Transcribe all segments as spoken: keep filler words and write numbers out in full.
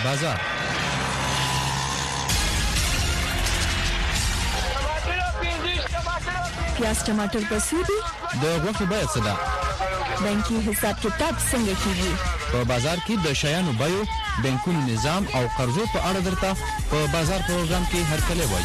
بازار پیاز ټماټر پسې دي د غوښې بیه څه ده بانکي حساب کتاب څنګه کیږي په بازار کې د شیانو بیو بانکونو نظام او قرضو په اړه درته په بازار پروګرام کې هرکلی وایي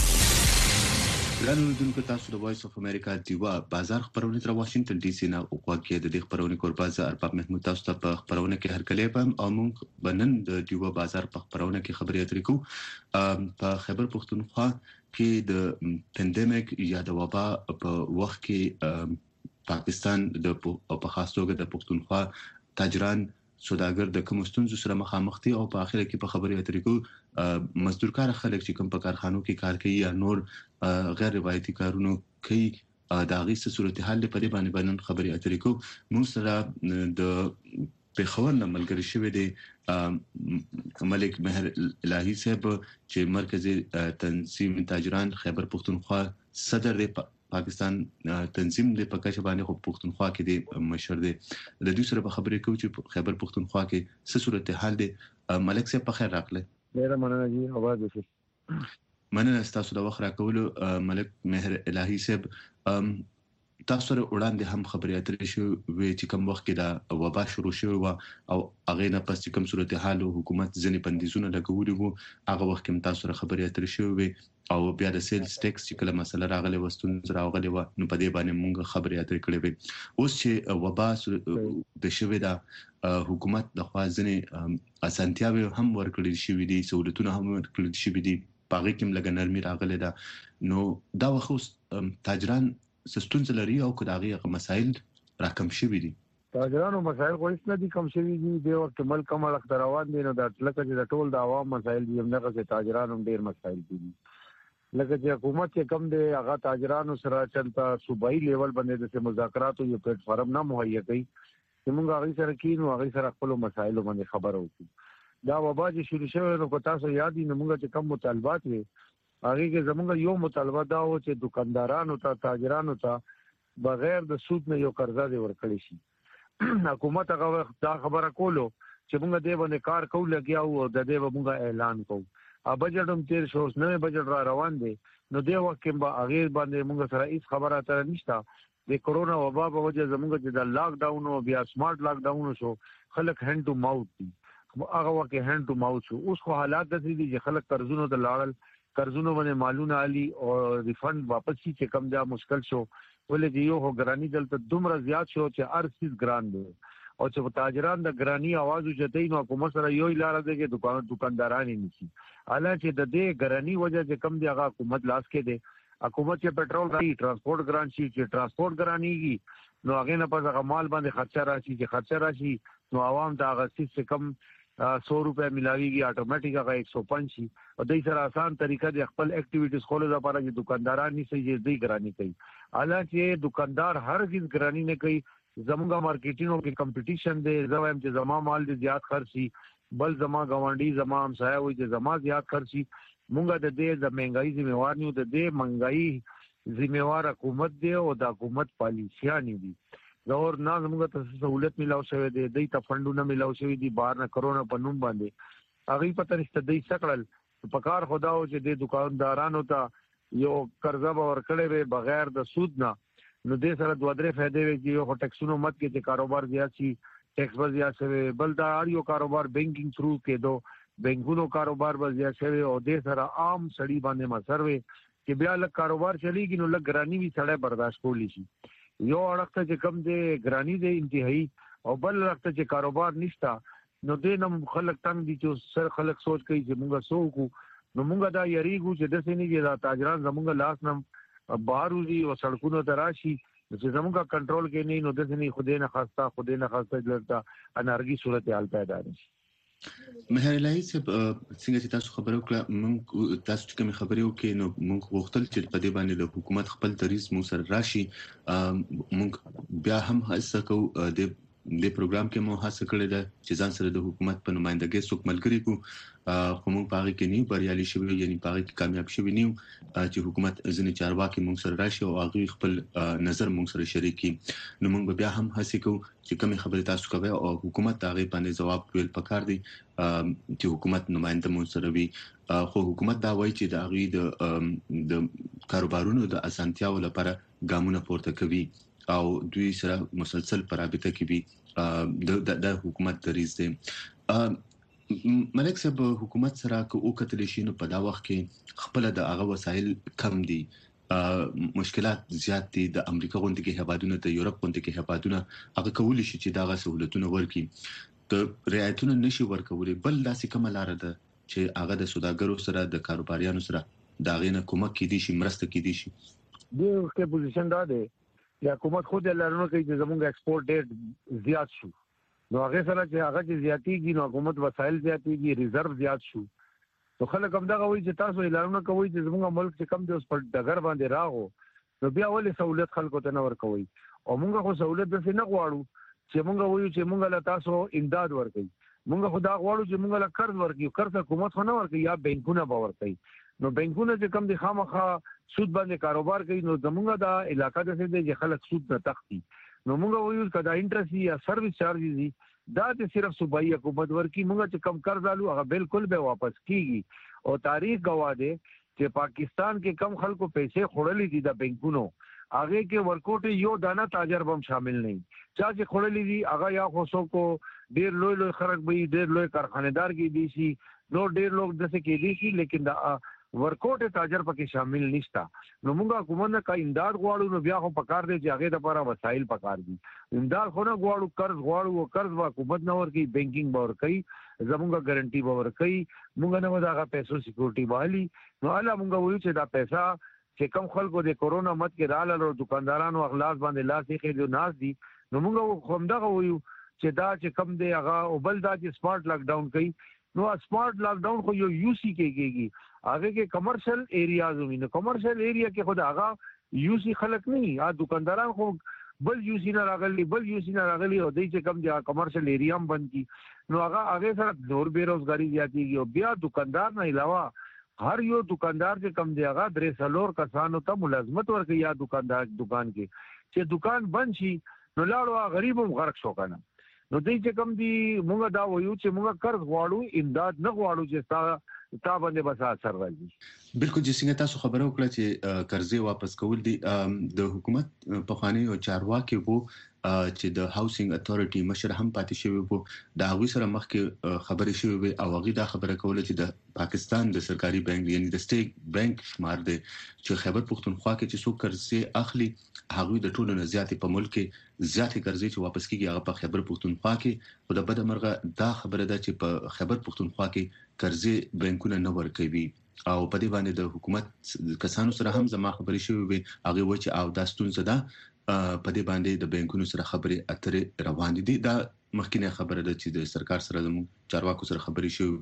ګرانو اوریدونکو تاسو د وایس اف امریکا دیوا بازار خبرونه تر واشنگټن ډي سي نه او کې د دې خبرونه کوربه ارباب محمود تاسو ته په خبرونه کې هرکلی پم او موږ بنن د دیوا بازار په خبرونه کې خبرې اترې کوو په خیبر پښتونخوا کې د پاندیمیک یا د وبا په وخت کې پاکستان د په خاص توګه د پښتونخوا تاجران سوداګر د کوم ستونزو سره مخامخ دي او په اخر کې په خبرې اترې کوو مزدور کار خلک چې کوم په کارخانو کې کار کوي یا نور غیر روایتي کارونه کوي دا غي څه صورتحال په دې باندې باندې خبرې اترې کوو موږ سره د پیښور نه ملګری شوی دی ملک مهر الهی صاحب چې مرکزی تنظیم تاجران خیبر پښتونخوا صدر دی پاکستان تنظیم د پکاشه باندې خو پښتونخوا کې د مشر دی د دوی سره په خبرې کوي چې خیبر پښتونخوا کې څه صورتحال دی ملک صاحب په خیر راغله ډیره مننه جی اواز وشي مننه تاسو د وخت راکولو ملک مهر الهی صاحب تاسو سره وړاندې هم خبرې اترې شو وی چې کوم وخت کې دا وبا شروع شو او هغه نه پس کوم صورتحال حکومت ځنې بندیزونه لګولي وو هغه وخت کې تاسو سره خبرې اترې شو وی او بیا د سیلز ټیکس چې کله مسله راغله وستون راغله و نو په دې باندې موږ خبرې اترې کړې وي اوس چې وبا د شوی دا حکومت د خوازنې اسانتیاوي هم ورکړل شوې دي سہولتونه هم ورکړل شوې دي باغې کوم لګ نرمي راغله دا نو دا وخت تاجران سستونز لري او کداغي مسائل راکم شوي دي تاجرانو مسائل خو هیڅ نه دي کم شوي دي د وخت ملک کم اختر روان دي نو دا لکه چې د ټول د عوام مسائل دي هم نه چې تاجرانو ډیر مسائل دي لکه چې حکومت چې کم دی هغه تاجرانو سره چلتا صوبایي لیول باندې د مذاکراتو یو پلیټ فارم نه مهیا کوي چې موږ هغه سره کینو هغه سره خپل مسائل باندې خبرو کوو دا وبا چې شروع شوه نو کو تاسو یاد دي موږ چې کم مطالبات وي هغه کې زموږ یو مطالبه دا و چې دکاندارانو ته تاجرانو ته بغیر د سود نه یو قرضه دی ورکړی شي حکومت هغه دا خبره کولو چې موږ دې باندې کار کوو لګیا او د دې موږ اعلان کوو ا بجټ هم تیر شو نو بجټ را روان دي نو دې وخت کې به هغه باندې موږ سره هیڅ خبره اتر نشته د کورونا وبا په وجه زموږ چې د لاک ډاون او بیا سمارټ لاک ډاون شو خلک هند ټو ماوث دي هغه وخت هند ټو ماوث شو اوس خو حالات د دې چې خلک قرضونو ته لاړل قرضونو باندې مالونه علي او ریفند واپس شي چې کم جا مشکل شو ولې دی یو غرانی دلته دومره زیات شو چې ارسیز ګران دي او چې تاجران د ګرانی आवाज وجدي نو حکومت سره یو لار ده چې دکان دکانداران نشي حالانکه د دې ګرانی وجه چې کم دی هغه حکومت لاس کې دی حکومت چې پټرول راځي ترانسپورت ګران شي چې ترانسپورت ګرانيږي نو هغه نه پس هغه مال باندې خرچه راشي چې خرچه راشي نو عوام دا هغه څه کم सौ रुपए मिलावीږي اتوماتیک هغه एक सौ पाँच شي او د سره آسان طریقه د خپل اکټیویټیز خولو لپاره چې دکانداران نشي چې دی ګرانی کوي حالانکه دکاندار هر چیز ګرانی نه کوي زموږه مارکیټینګ کې کمپټیشن دی زموږ چې زما مال دي زیات خرچي بل زما غونډي زما هم سایه وي چې زما زیات خرچي مونږه د دې د مهنګای ذمہوار نیو د دې مهنګای ذمہوار حکومت دی او د حکومت پالیسیاں دي زور نه زموږ ته سہولت ملاو شوې دي د ته فندونه ملاو شوې دي بهر نه کرونا په نوم باندې هغه پته نشته د سکړل په کار خدا او چې د دکاندارانو ته یو قرضه ورکړې به بغیر د سود نه نو دې سره دوه درې فائدې وي چې یو ټیکسونو مت کې چې کاروبار زیات شي ټیکس به زیات شي بل دا یو کاروبار بانکینګ تھرو کې دو بانکونو کاروبار به زیات شي او دې سره عام سړي باندې مسر وي چې بیا لک کاروبار چلیږي نو لک ګرانی وی سړی برداشت کولی شي یو اړخته چې کم دی ګرانی دی انتهایی او بل اړخته چې کاروبار نشتا نو دې نم خلک تنگ دي چې سر خلک سوچ کوي چې موږ سو کو نو موږ دا یریګو چې د سینې کې دا تاجران زموږ لاس نم بهاروزي او سړکونو تراشي چې زموږ کنټرول کې نه نو د سینې خوده نه خاصه خوده نه خاصه لرتا انارګي صورتحال پیدا شي مهر الهی صاحب څنګه چې تاسو خبرو کړه موږ تاسو چې کوم خبرې وکړو نو موږ وختل چې په دې باندې د حکومت خپل دریز مو سره راشي موږ بیا هم هڅه کوو د د پروګرام کې مو هڅه کړې ده چې ځان سره د حکومت په نمائندګۍ څوک ملګری کو خو موږ په هغه کې نیو بریالي شوی یعنی په هغه کې کامیاب شوی نیو چې حکومت ځینې چارواکي موږ سره راشي او هغه خپل نظر موږ سره شریک کړي نو موږ بیا هم هڅه کوو چې کومې خبرې تاسو کوي او حکومت هغه باندې جواب ویل پکار دي چې حکومت نمائنده موږ سره وي خو حکومت دا وایي چې د هغه د کاروبارونو د اسانتیاو لپاره ګامونه پورته کوي او دوی سره مسلسل په رابطه کې وي د د حکومت دریځ دی ملک صاحب حکومت سره کو کتل شي نو په دا وخت کې خپل د هغه وسایل کم دي مشکلات زیات دي د امریکا غونډه کې هیوادونو د یورپ غونډه کې هیوادونو هغه کول شي چې دا سہولتونه ورکړي د رعایتونو نشي ورکولي بل داسې کومه لار ده چې هغه د سوداګرو سره د کاروباریانو سره دا غینه کومک کیدی شي مرسته کیدی شي دغه کې پوزیشن دا ده یا حکومت خود لرنه کوي چې زموږ ایکسپورټ ډېر زیات شو نو هغه سره چې هغه چې زیاتېږي نو حکومت وسایل زیاتېږي ریزرو زیات شو نو خلک هم دا کوي چې تاسو اعلانونه کوي چې زموږ ملک چې کم دی اوس په ډګر باندې راغو نو بیا ولې سہولت خلکو ته نه ورکوي او موږ خو سہولت به نه غواړو چې موږ وایو چې موږ له تاسو امداد ورکړي موږ خو دا غواړو چې موږ له قرض ورکړي قرض حکومت خو نه ورکړي یا بانکونه به ورکړي نو بانکونه چې کم دي خامخا سود باندې کاروبار کوي نو زموږ دا علاقہ د څه دي چې خلک سود نه تختی نو موږ وایو کدا انټرست یا سرویس چارجز دي دا چې صرف صوبایي حکومت ورکی موږ چې کم قرض الو هغه بالکل به واپس کیږي او تاریخ گواه ده چې پاکستان کې کم خلکو پیسې خړلې دي د بانکونو هغه کې ورکوټ یو دانه تاجر بم شامل نه چا چې خړلې دي هغه یا خوشو کو ډیر لوی لوی خلک به ډیر لوی کارخانه‌دار کې دي شي نو ډیر لوک دسه کې دي شي لیکن دا ورکوټ تاجر پکې شامل نشتا نو موږ حکومت کا امداد غواړو نو بیا خو پکار دی چې هغه د لپاره وسایل پکار دي امداد خو نه غواړو قرض غواړو او قرض وا حکومت نه ورکي بانکینګ باور کوي زموږه ګارانټي باور کوي موږ نه وداغه پیسو سکیورټي والی نو اله موږ وایو چې دا پیسہ چې کم خلکو د کورونا مت کې رااله او دکاندارانو اخلاص باندې لاس یې کې جو ناس دي نو موږ هم دا وایو چې دا چې کم دی هغه او بل دا چې سمارټ لاک ډاون کوي نو سمارټ لاک ډاون خو یو یو سی کې کېږي هغه کې کمرشل ایریاز وي نو کمرشل ایریا کې خود هغه یو سی خلک نه یا دکانداران خو بل یو سی نه راغلي بل یو سی نه راغلي او دای چې کم دی کمرشل ایریا هم بند کی نو هغه هغه سره نور بیروزګاری زیاتېږي او بیا دکاندار نه علاوه هر یو دکاندار چې کم دی هغه درې سلور کسانو ته ملازمت ورکړي یا دکاندار دکان کې چې دکان بند شي نو لاړو غریبم غرق شو کنه نو دای چې کم دی موږ دا وایو چې موږ قرض غواړو امداد نه غواړو چې تا تا باندې بس اثر راځي بالکل چې څنګه تاسو خبرو کړل چې قرضې واپس کول دي د حکومت په خواني او چارواکي وو چې د هاوسینګ اتھارټي مشر هم پاتې شوی وو د هغوی سره مخکې خبرې شوې وي او هغه دا خبره کوله چې د پاکستان د سرکاري بانک یعنی د سټیټ بانک شمار دی چې خیبر پختونخوا کې چې څو قرضې اخلي هغه د ټولو نه زیاتې په ملک کې زیاتې قرضې چې واپس کیږي هغه په خیبر پختونخوا کې خو د بده مرغه دا خبره ده چې په خیبر پختونخوا کې قرضې بانکونه نه ورکوي او په دې باندې د حکومت کسانو سره هم زما خبرې شوې وي هغه و چې او دا ستونزه ده په دې باندې د بانکونو سره خبرې اترې روان دي دا مخکینه خبره ده چې د سرکار سره زموږ چارواکو سره خبرې شوې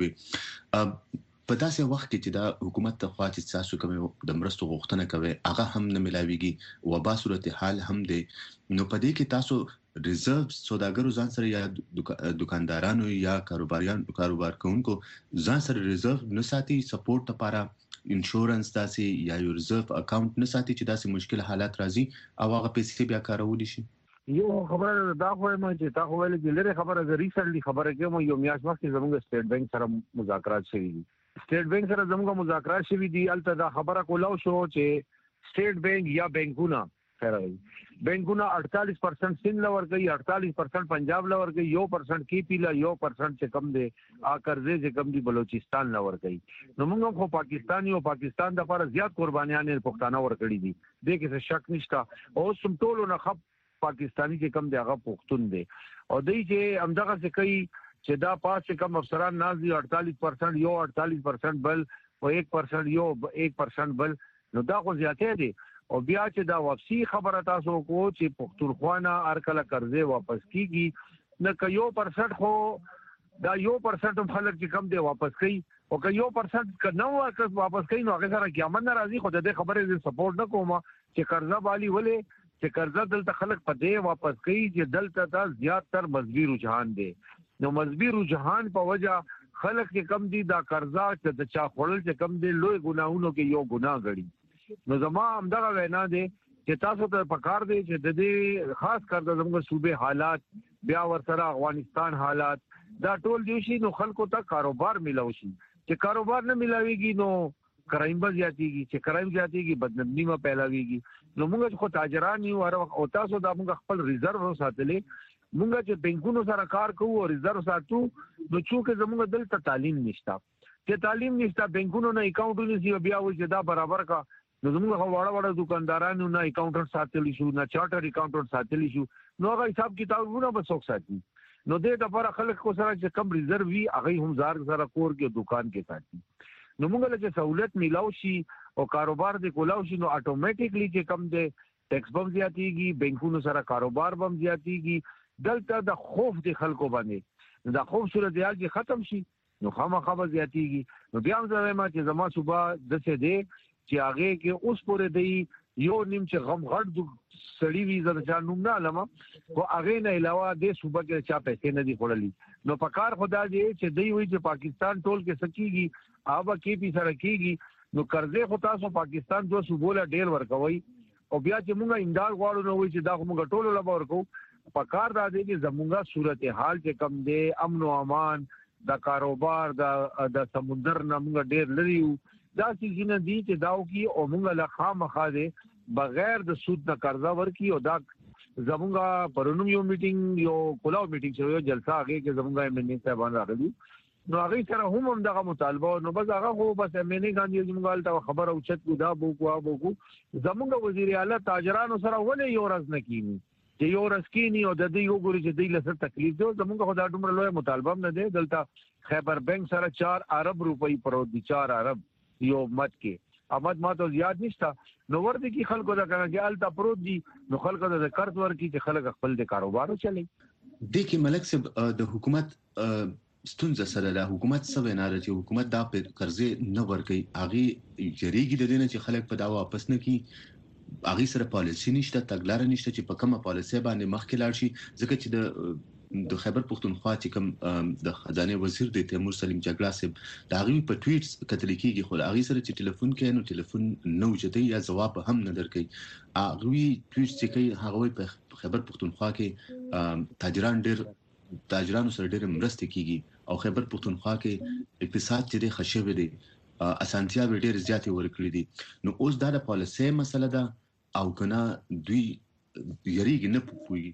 وي په داسې وخت کې چې دا حکومت ته خوا چې تاسو کوم د مرستو غوښتنه کوي هغه هم نه ملاويږي وبا صورتحال هم دي نو په دې کې تاسو ریزرو سوداګرو ځان سره یا دکاندارانو یا کاروباریانو کاروبار کوونکو ځان سره ریزرو نه ساتي سپورټ لپاره انشورنس داسې یا یو ریزرو اکاونټ نه ساتي چې داسې مشکل حالات راځي او هغه پیسې بیا کارول شي یو خبره دا خو ما چې تا خو ویل چې لره خبره زه ریسنټلی خبره کوم یو میاش مخکې زموږ سټیټ بانک سره مذاکرات شوي دي سټیټ بانک سره زموږ مذاکرات شوي دي الته دا خبره کولاو شو چې سټیټ بانک یا بانکونه فرغي بانکونه اڑتالیس پرسنٹ سند لور کوي اڑتالیس پرسنٹ پنجاب لور کوي یو پرسنٹ کی پی لا یو پرسنٹ چې کم دی ا قرضې چې کم دی بلوچستان لور کوي نو موږ خو پاکستان یو پاکستان د لپاره زیات قربانیان پښتانه ور کړی دي دغه څه شک نشته او سم ټولو نه خپ پاکستانی چې کم دی هغه پښتون دی او دوی چې همدغه څه کوي چې دا پاس کم افسران نازي اڑتالیس پرسنٹ یو اڑتالیس پرسنٹ بل او ایک پرسنٹ یو ایک پرسنٹ بل نو دا خو زیاتې دي او بیا چې دا واپسی خبره تاسو کو چې پښتونخوا نه هر کله قرضې واپس کیږي نه که یو پرسنٹ خو دا یو پرسنٹ هم خلک چې کم دی واپس کوي او که یو پرسنٹ که نه واپس کوي نو هغه سره قیامت ناراضي خو د دې خبرې سپورټ نه کوم چې قرضه والی ولې چې قرضه دلته خلک په دې واپس کوي چې دلته دا زیات تر مزبی رجحان دی. نو مزبی رجحان په وجه خلک چې کم دي دا قرضه چې د چا خړل چې کم دي لوی ګناهونو کې یو ګناه غړي. نو زما همدغه وینا دی چې تاسو ته پکار دی چې د دې خاص کر د زموږ صوبې حالات بیا ورسره افغانستان حالات دا ټول دی شي نو خلکو ته کاروبار ملو شي. چې کاروبار نه ملاويږي نو کرایم به زیاتېږي. چې کرایم زیاتېږي بدنامي ما پیلاويږي. نو موږ خو تاجران یو او تاسو دا موږ خپل ریزرو ساتلې. موږ چې بانکونو سره کار کوو او ریزرو ساتو نو چې زموږ دلته تعلیم نشته. چې تعلیم نشته بانکونو نه اکاونټونه سی بیا وځي چې دا برابر کا نو زموږ وړه وړه دکاندارانو نه اکاونټر ساتلی شو نه چارټر اکاونټر ساتلی شو نو هغه حساب کتابونه به څوک ساتي. نو دې د لپاره خلک کو سره چې کم ریزرو وي هغه هم زار سره کور کې دکان کې ساتي. نو موږ له چې سہولت ملاو شي او کاروبار دې کولاو شي نو اتوماتیکلی چې کم دې ټیکس بم زیاتېږي بانکونو سره کاروبار بم زیاتېږي. دلته د خوف د خلکو باندې دا خوف صورتحال چې ختم شي نو خامخا به زیاتېږي. نو بیا هم زه ما چې زما صوبه دسه دی چې هغه کې اوس پورې دی یو نیم چې غم غړ سړی وی زده چا نوم نه علما خو هغه نه علاوه د صوبه کې چا پیسې نه دي خورلي. نو پکار خدا دې چې دی وی چې پاکستان ټول کې سکیږي اوبه کې پی سره کیږي نو قرضې خو تاسو پاکستان دوه صوبوله ډیر ورکوي او بیا چې موږ امداد غواړو نو وی چې دا موږ ټول لا ورکو. پکار دا دی چې زموږه صورتحال چې کم دی امن او امان د کاروبار د د سمندر نه موږ ډیر لري دا څنګه دي چې داو کی او موږ له خامخا دي بغیر د سود نه قرضه ورکی او دا زموږه پرونم یو میټینګ یو کولاو میټینګ چې یو جلسه هغه کې زموږه ایم ان ای صاحبان راغلي نو هغه سره هم هم دغه مطالبه نو بس هغه خو بس ایم ان ای ګاندی زموږه ته خبر او چت کو دا بو کو بو کو زموږه وزیر اعلی تاجرانو سره ولې یو ورځ نه کینی چې یو رسکینی او د دې یو ګوري چې د لسر تکلیف دی زموږ خدای ډومره لوی مطالبه نه دی. دلته خیبر بانک سره چار ارب روپۍ پروت دي چار ارب یو مت کې امد ما ته یاد نشته نو ورته کې خلکو دا کنه چې التا پروت دي نو خلکو د قرض ورکی چې خلک خپل د کاروبارو چلي. د کې ملک صاحب د حکومت ستونزه سره د حکومت سره نه راځي حکومت دا قرضې نه ورکي هغه جریږي د دې چې خلک په دا واپس نه کی هغه سره پالیسی نشته تګلار نشته چې په کومه پالیسی باندې مخکې لاړ شي ځکه چې د د خیبر پښتونخوا چې کوم د خزانه وزیر د تیمور سلیم جګړه صاحب دا غوي په ټویټ کتل کېږي خو هغه سره چې ټلیفون کوي نو ټلیفون نه وجدي یا جواب هم نه درکې هغه ټویټ چې کوي هغه په خیبر پښتونخوا کې تاجران ډېر تاجرانو سره ډېر مرسته کیږي او خیبر پښتونخوا کې اقتصاد چې د خشوي دي اسانتیا به ډېر زیاتې ورکړي دي نو اوس دا د پالیسي مسله ده او کنه دوی یریږي نه پوهیږي.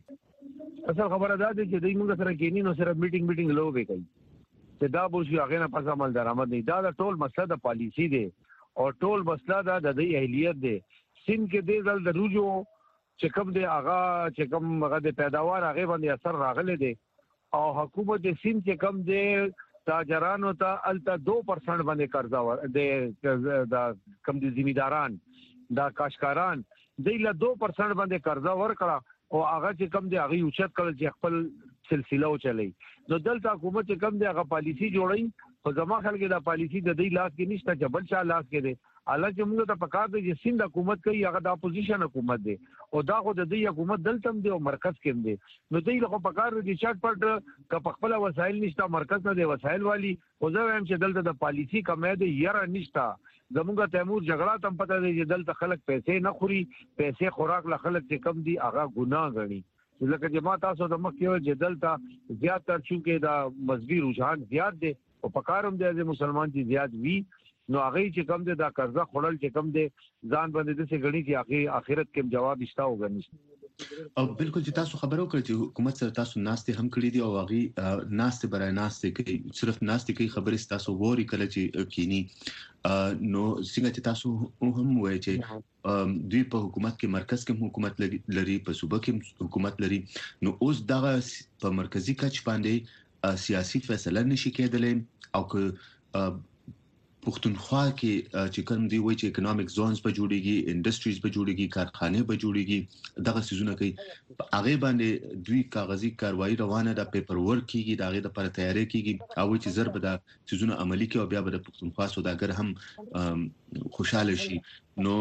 اصل خبره ده چې دوی موږ سره کېنی نو سره میټینګ میټینګ لوبې کوي چې دا به شي هغه نه پس عمل درآمد نه دا د ټول مسله د پالیسی دی او ټول مسله دا د اهلیت دی. سین کې د ځل د روجو چې کوم دی هغه چې کوم هغه د پیداوار هغه باندې اثر راغلی دی او حکومت د سین چې کوم دی تاجرانو ته الته دو پرسنټ باندې قرضه ور د کم دي ذمہداران دا کاشکاران دیله دو پرسنټ باندې قرضه ورکړه او هغه چې کم دی هغه اوچت کړل چې خپل سلسله وچلي. نو دلته حکومت چې کم دی هغه پالیسی جوړي خو زما خلک دا پالیسی د دې لاس کې نشته چې بل چا لاس کې دی. الله چې موږ ته پکار دی چې سند حکومت کوي هغه د اپوزیشن حکومت دی او دا خو د دې حکومت دلته دی او مرکز کې دی نو دوی له پکار دی چټ پټ ک خپل وسایل نشته مرکز نه دی وسایل والی او زه هم چې دلته د پالیسی کمه دی یره نشته. زموږه تیمور جګړه تم پته دی چې دلته خلک پیسې نه خوري پیسې خوراک له خلک چې کم دي هغه ګناه غني. لکه جماعت تاسو د مخ کې چې دلته زیات تر چونکې دا مذهبي رجحان زیات دی او پکاروم دی چې مسلمان چې زیات وي نو هغه چې کم دی دا قرضه خړل چې کم دی ځان باندې د څه غړي چې اخرت کې جواب شتا وګڼي. او بالکل چې تاسو خبرو کړی چې حکومت سره تاسو ناستې هم کړی دي او هغه ناستې برای ناستې کوي صرف ناستې کوي خبرې تاسو ووري کله چې کینی نو څنګه چې تاسو هم وایي چې دوی په حکومت کې مرکز کې حکومت لري په صوبه کې حکومت لري نو اوس دغه په مرکزی کچ باندې سیاسي فیصله نشي کېدلی او که پښتونخوا کې چې کوم دی وایي چې اکونومیک زونز به جوړيږي انډستریز به جوړيږي کارخانه به جوړيږي دغه سيزونه کوي هغه باندې دوی کاغذي کاروایی روانه ده پیپر ورک کیږي دغه لپاره تیاری کیږي او چې ضرب ده سيزونه عملی کوي او بیا به د پښتونخوا سوداګر هم خوشاله شي. نو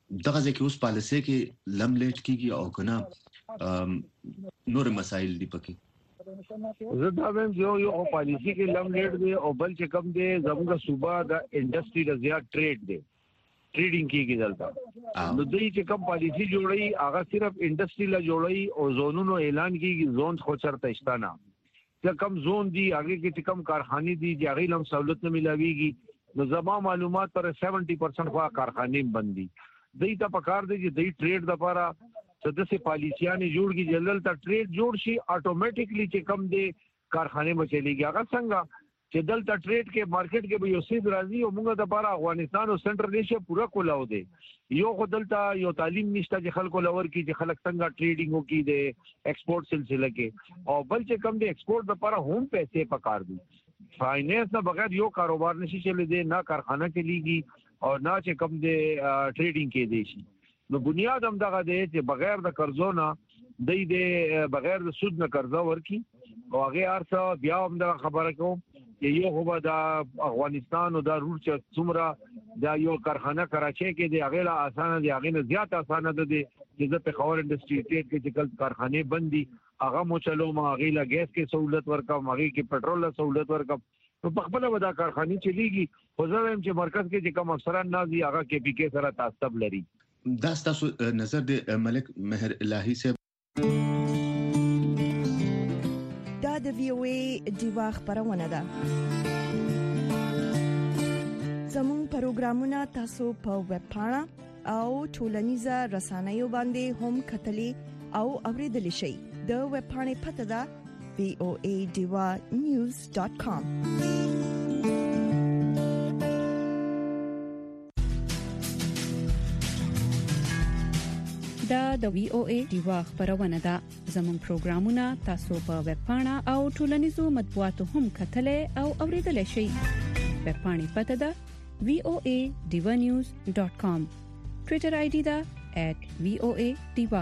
دغه ځکه اوس پالیسي کې لملیټ کیږي او کنه نور مسایل دی پکې زه دا وایم یو یو پالیسي کې لملیټ دی او بل چې کم دی زموږه صوبه د انډستری د زیات ټریډ دی ټریډینګ کیږي دلته نو دوی چې کم پالیسي جوړي هغه صرف انډستری لا جوړي او زونونو اعلان کیږي زون خو چرته اشتانه چې کم زون دی هغه کې چې کم کارخانه دي چې هغه لم سہولت نه ملاويږي نو زما معلومات پر سیونٹی پرسنٹ خوا کارخانه بندي دوی ته پکار دي چې دوی ټریډ د لپاره څه د پالیسیانه جوړ کی جلل ته ټریډ جوړ شي اتوماتیکلی چې کم دي کارخانه بچلېږي هغه څنګه چې دلته ټریډ کې مارکیټ کې به یو سیز راځي او موږ د لپاره افغانستان او سنټرل ایشیا پورا کولاو دي یو خو دلته یو تعلیم نشته چې خلکو لور کی چې خلک څنګه ټریډینګ وکړي د ایکسپورټ سلسله کې او بل چې کم دي ایکسپورټ د لپاره هم پیسې پکار دي فاینانس نه بغیر یو کاروبار نشي چلے دي نه کارخانه چلیږي او نه چې کم دي ټریډینګ کې دي شي نو بنیاد هم دغه دی چې بغیر د قرضو نه د دې بغیر د سود نه قرضه ورکی او هغه ارڅه بیا هم د خبره کوم چې یو هو د افغانستان او د روټ چې څومره د یو کارخانه کراچي کې دی هغه لا اسانه دی هغه نه زیات اسانه ده چې د پیښور انډستری ټریډ کې چې کل کارخانه بندي هغه مو چلو ما هغه لا ګیس کې سہولت ورکوم هغه کې پټرول له سہولت ورکوم نو په خپل ودا کارخانه چلیږي خو زه هم چې مرکز کې چې کوم افسران نازي هغه کې پی کې سره تعصب لري دا تاسو نظر د ملک مهر الهی صاحب دا د وی او ای دیوا خبرونه ده زموږ پروګرامونه تاسو په ویب پاڼه او ټولنیزه رسنیو باندې هم کتلی او اوریدلی شئ د ویب پاڼې پته ده وی او ای دیوا نیوز ډاٹ کام دا د وی او ای دیوا خبرونه ده زموږ پروګرامونه تاسو په ویب پاڼه او ټولنیزو مطبوعاتو هم کتلی او اوریدلی شئ ویب پاڼې پته ده وی او ای دیوا نیوز ډاٹ کام ټوئیټر آی ډي ده ایٹ وی او ای دیوا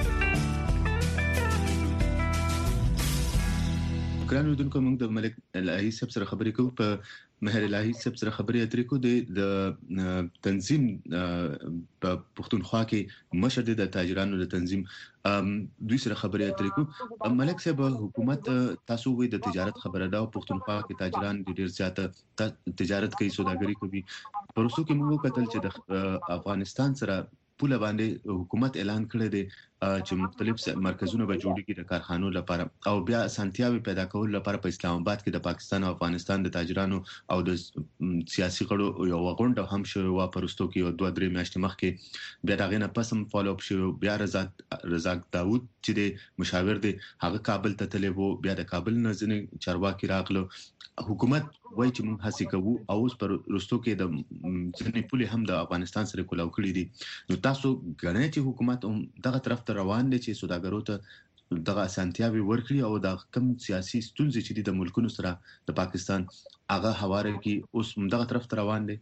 ګرانو دونکو موږ د ملک الهی صاحب سره خبرې کوو په مهر الهی صاحب سره خبرې اترې کوو د تنظیم په پښتونخوا کې مشر د تاجرانو د تنظیم دوی سره خبرې اترې کوو ملک صاحب حکومت تاسو وې د تجارت خبره ده پښتونخوا کې تاجران ډېر زیاته تجارت کوي سوداګري کوي پرسو کې موږ کتل چې د افغانستان سره پوله باندې حکومت اعلان کړی دی چې مختلف مرکزونه به جوړیږي د کارخانو لپاره او بیا اسانتیاوي پیدا کول لپاره په اسلام آباد کې د پاکستان او افغانستان د تاجرانو او د سیاسي غړو یو غونډه هم شوه وا پرستو کې او دوه درې میاشتې مخکې بیا دغه نه پسم فالو اپ شو بیا رضاق رضاق داوود چې د مشاور دی هغه کابل ته تللی وو بیا د کابل نه ځنې چارواکي راغلو حکومت وایي چې موږ هڅه کوو او اوس پر رستو کې د ځنې پولې هم د افغانستان سره کولاو کړی دي نو تاسو غواړئ چې حکومت هم دغه طرف ته روان دي چې سوداګرو ته دغه اسانتیاوي ورکړي او د کم سیاسي ستونزې چې د ملکونو سره د پاکستان هغه حواله کې اوس دغه طرف ته روان دي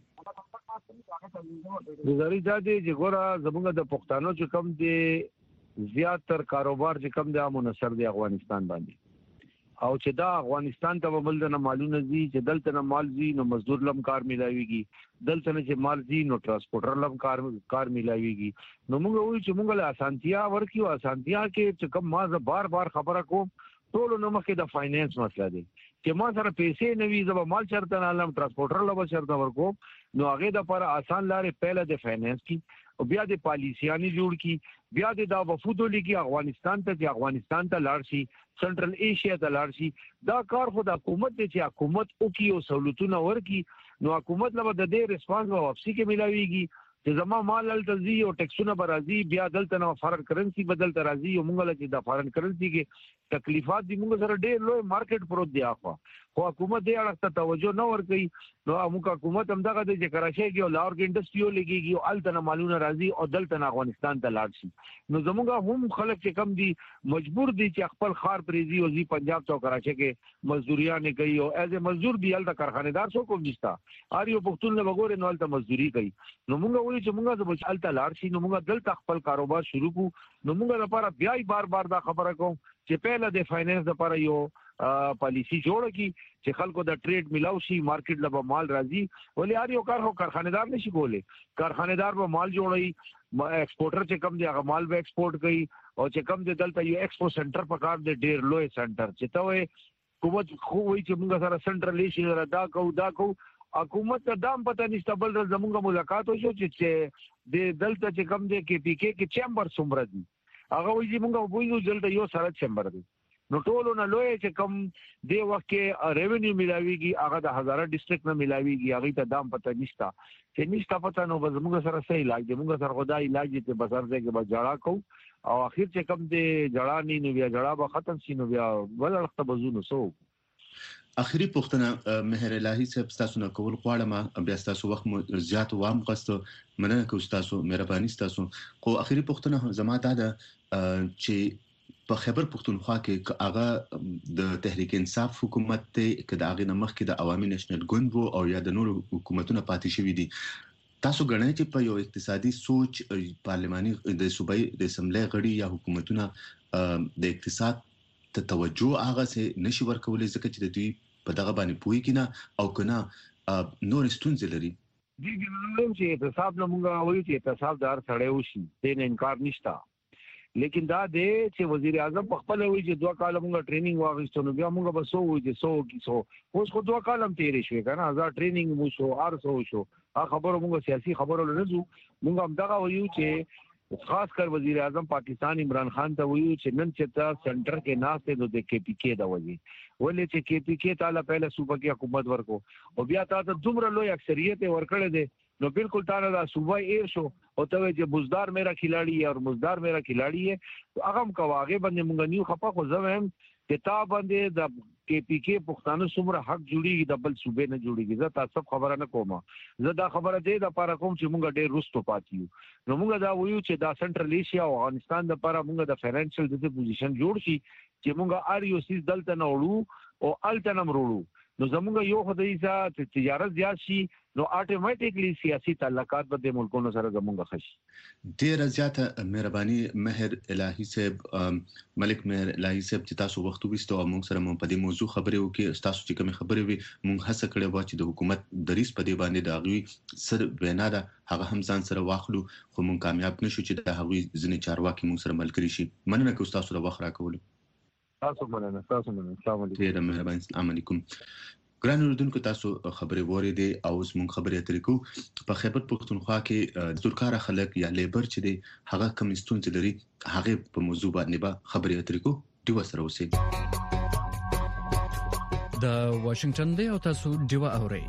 گزارش دا دی چې ګوره زموږ د پښتنو چې کم دي زیات تر کاروبار چې کم دی منحصر دی افغانستان باندې او چې دا افغانستان ته بل نه مالونه دي چې دلته نه مال دي نو مزدور لم کار ملاويږي دلته نه چې مال دي نو ترانسپورټر لم کار کار ملاويږي نو موږ وایو چې موږ له اسانتیا ورکیو اسانتیا کې چې کم ما ز بار بار خبره کوم ټول نو مخکې د فاینانس مسله دی چې ما سره پیسې نوي زما مال چرته نه لم ترانسپورټر لو چرته ورکو نو هغه د پر آسان لارې پهله د فاینانس کی او بیا د پالیسیانی جوړ کی بیا د دا وفود لګي افغانستان ته چې افغانستان ته لاړ شي سنټرل ایشیا ته لاړ شي دا کار خو د حکومت دی چې حکومت او کی او سہولتونه ورکی نو حکومت له د دې ریسپانس او واپسی کې ملاويږي چې زما مال التزي او ټیکسونه برازي بیا دلته نو فارن کرنسي بدل ترازي او موږ له چې د فارن کرنسي کې تکلیفات دي موږ سره ډېر لوی مارکیټ پروت دی اخوا خو حکومت دې اړه ته توجه نه ورکړي نو موږ حکومت هم دغه د کراچي کې او لاهور کې انډستریو لګيږي او الته مالونه راځي او دلته افغانستان ته لاړ شي نو زموږ هم خلک چې کم دي مجبور دي چې خپل خار پریزي او زی پنجاب تو کراچي کې مزدوریاں نه کوي او ایز ا مزدور دی الته کارخانه‌دار سو کوم نشتا ار یو پښتون له وګوره نو الته مزدوري کوي نو موږ وایو چې موږ د الته لاړ شي نو موږ دلته خپل کاروبار شروع کو نو موږ لپاره بیا بار بار دا خبره کوم چې پهله د فاینانس لپاره یو پالیسی جوړه کی چې خلکو د ټریډ ملاو شي مارکیټ لپاره مال راځي ولې هر یو کار هو کارخانه‌دار نشي کوله کارخانه‌دار به مال جوړي ایکسپورټر چې کم دی هغه مال به ایکسپورټ کوي او چې کم دی دلته یو ایکسپو سنټر په کار دی ډیر لوی سنټر چې ته وې حکومت خو وایي چې موږ سره سنټرل شي دا کو دا کو حکومت ته دام پته نشته بل زموږه ملاقات وشو چې د دلته چې کم دی کې پی کې کې چیمبر څومره دي هغه وایي چې موږ وایو دلته یو سره چیمبر دی نو ټولو نه لوی چې کم دی وخت کې ریونیو ملاويږي هغه د هزاره ډیسټریکټ نه ملاويږي هغه ته دام پته نشته چې نشته پته نو بس موږ سره صحیح علاج دی موږ سره خدای علاج ته بازار ځای کې بجړه کو او اخر چې کم دی جړه نه نو بیا جړه به ختم شي نو بیا ولړخته بزونو سو اخیری پوښتنه مهر الهی صاحب تاسو نه کول غواړم بیا تاسو وخت مو زیات وام غوښتو مننه کوم تاسو مهرباني تاسو خو اخیری پوښتنه زما دا ده چې په خیبر پښتونخوا کې هغه د تحریک انصاف حکومت ته کدا هغه نمخ کې د عوامي نېشنل ګوند وو او یا د نورو حکومتونو پاتې شوی دي تاسو غواړئ چې په یو اقتصادي سوچ پارلماني د صوبایي د اسمبلی غړي یا حکومتونه د اقتصاد ته توجه هغه څه نشي ورکولای ځکه چې د دوی په دغه باندې پوي کینه او کنه نور ستونزې لري دي ګلم چې اقتصاد نه مونږه وایو چې اقتصاد دار سړی وشي دې انکار نشته لیکن دا دې چې وزیر اعظم په خپل وایي چې دوه کال مونږه ټریننګ واغښتو نو بیا مونږه بسو وایي چې سو کی سو اوس خو دوه کال هم تیرې شوې کنه هزار ټریننګ مو شو ار سو شو هغه خبرو مونږه سیاسي خبرو نه ځو مونږه هم دا وایو چې خاص کر وزیر اعظم پاکستان عمران خان ته ویو چې نن چې تا سنټر کې ناشته د کې پی کې دا وایي ولې چې کې پی کې تعالی پهله صوبه کې حکومت ورکو او بیا تا ته دومره لوی اکثریت ورکړې ده نو بالکل تعالی دا صوبه ایر شو او ته چې بوزدار میرا کھلاڑی ہے اور مزدار میرا کھلاڑی ہے هغه هم کواغه باندې مونږ نیو خپه خو زم کتاب باندې د کې پی کې پښتانه څومره حق جوړیږي د بل صوبې نه جوړیږي زه تاسو خبره نه کوم زه دا خبره دی د لپاره کوم چې مونږ ډېر رستو پاتیو نو مونږ دا وایو چې دا سنټرل ایشیا او افغانستان د لپاره مونږ د فاینانشل د پوزیشن جوړ شي چې مونږ ار یو سیس دلته نه وړو او الته نه وړو نو زمونږ یو خدای سره تجارت زیات شي نو اتوماتیکلی سیاسي تعلقات به د ملکونو سره زمونږ خشي ډیر زیاته مهرباني مهر الهی صاحب ملک مهر الهی صاحب چې تاسو وخت وستو موږ سره مون په دې موضوع خبرې وکړو تاسو چې کوم خبرې وي موږ هڅه کړې و چې د حکومت دریس په دې باندې د غوي سر وینا ده هغه هم ځان سره واخلو خو موږ کامیاب نشو چې د هغوی ځنې چارواکي موږ سره ملګری شي مننه کوم تاسو سره وخت راکول تاسو مننه تاسو مننه السلام علیکم ډیر مهرباني السلام علیکم ګران اوردونکو تاسو خبرې وریدې او اوس مونږ خبرې اترې کوو په خیبر پښتونخوا کې د زورکار خلک یا لیبر چې دی هغه کم ستونزې لري هغه په موضوع باندې به خبرې اترې کوو ډیو سره اوسئ د واشنگټن دی او تاسو ډیو اورئ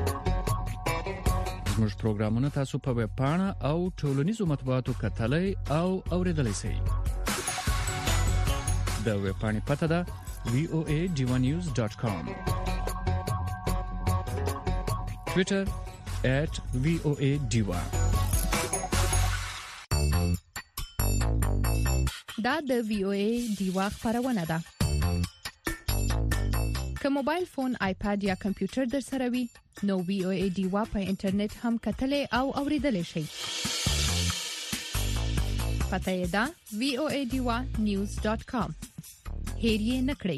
زموږ پروګرامونه تاسو په ویب پاڼه او ټولنیزو مطبوعاتو کتلای او اوریدلای شئ د ویب پاڼې پته ده وی او ای ډیو نیوز ډاټ کام Twitter at V O A Diva. دا د وی او ای دیوا خبرونه ده. که موبایل فون، آیپاد یا کمپیوټر در سره وي، نو وی او ای دیوا په انټرنیټ هم کتلې او اوریدلای شئ. پته یې ده وی او ای دیوا نیوز ډاټ کام. هیر یې نکړئ.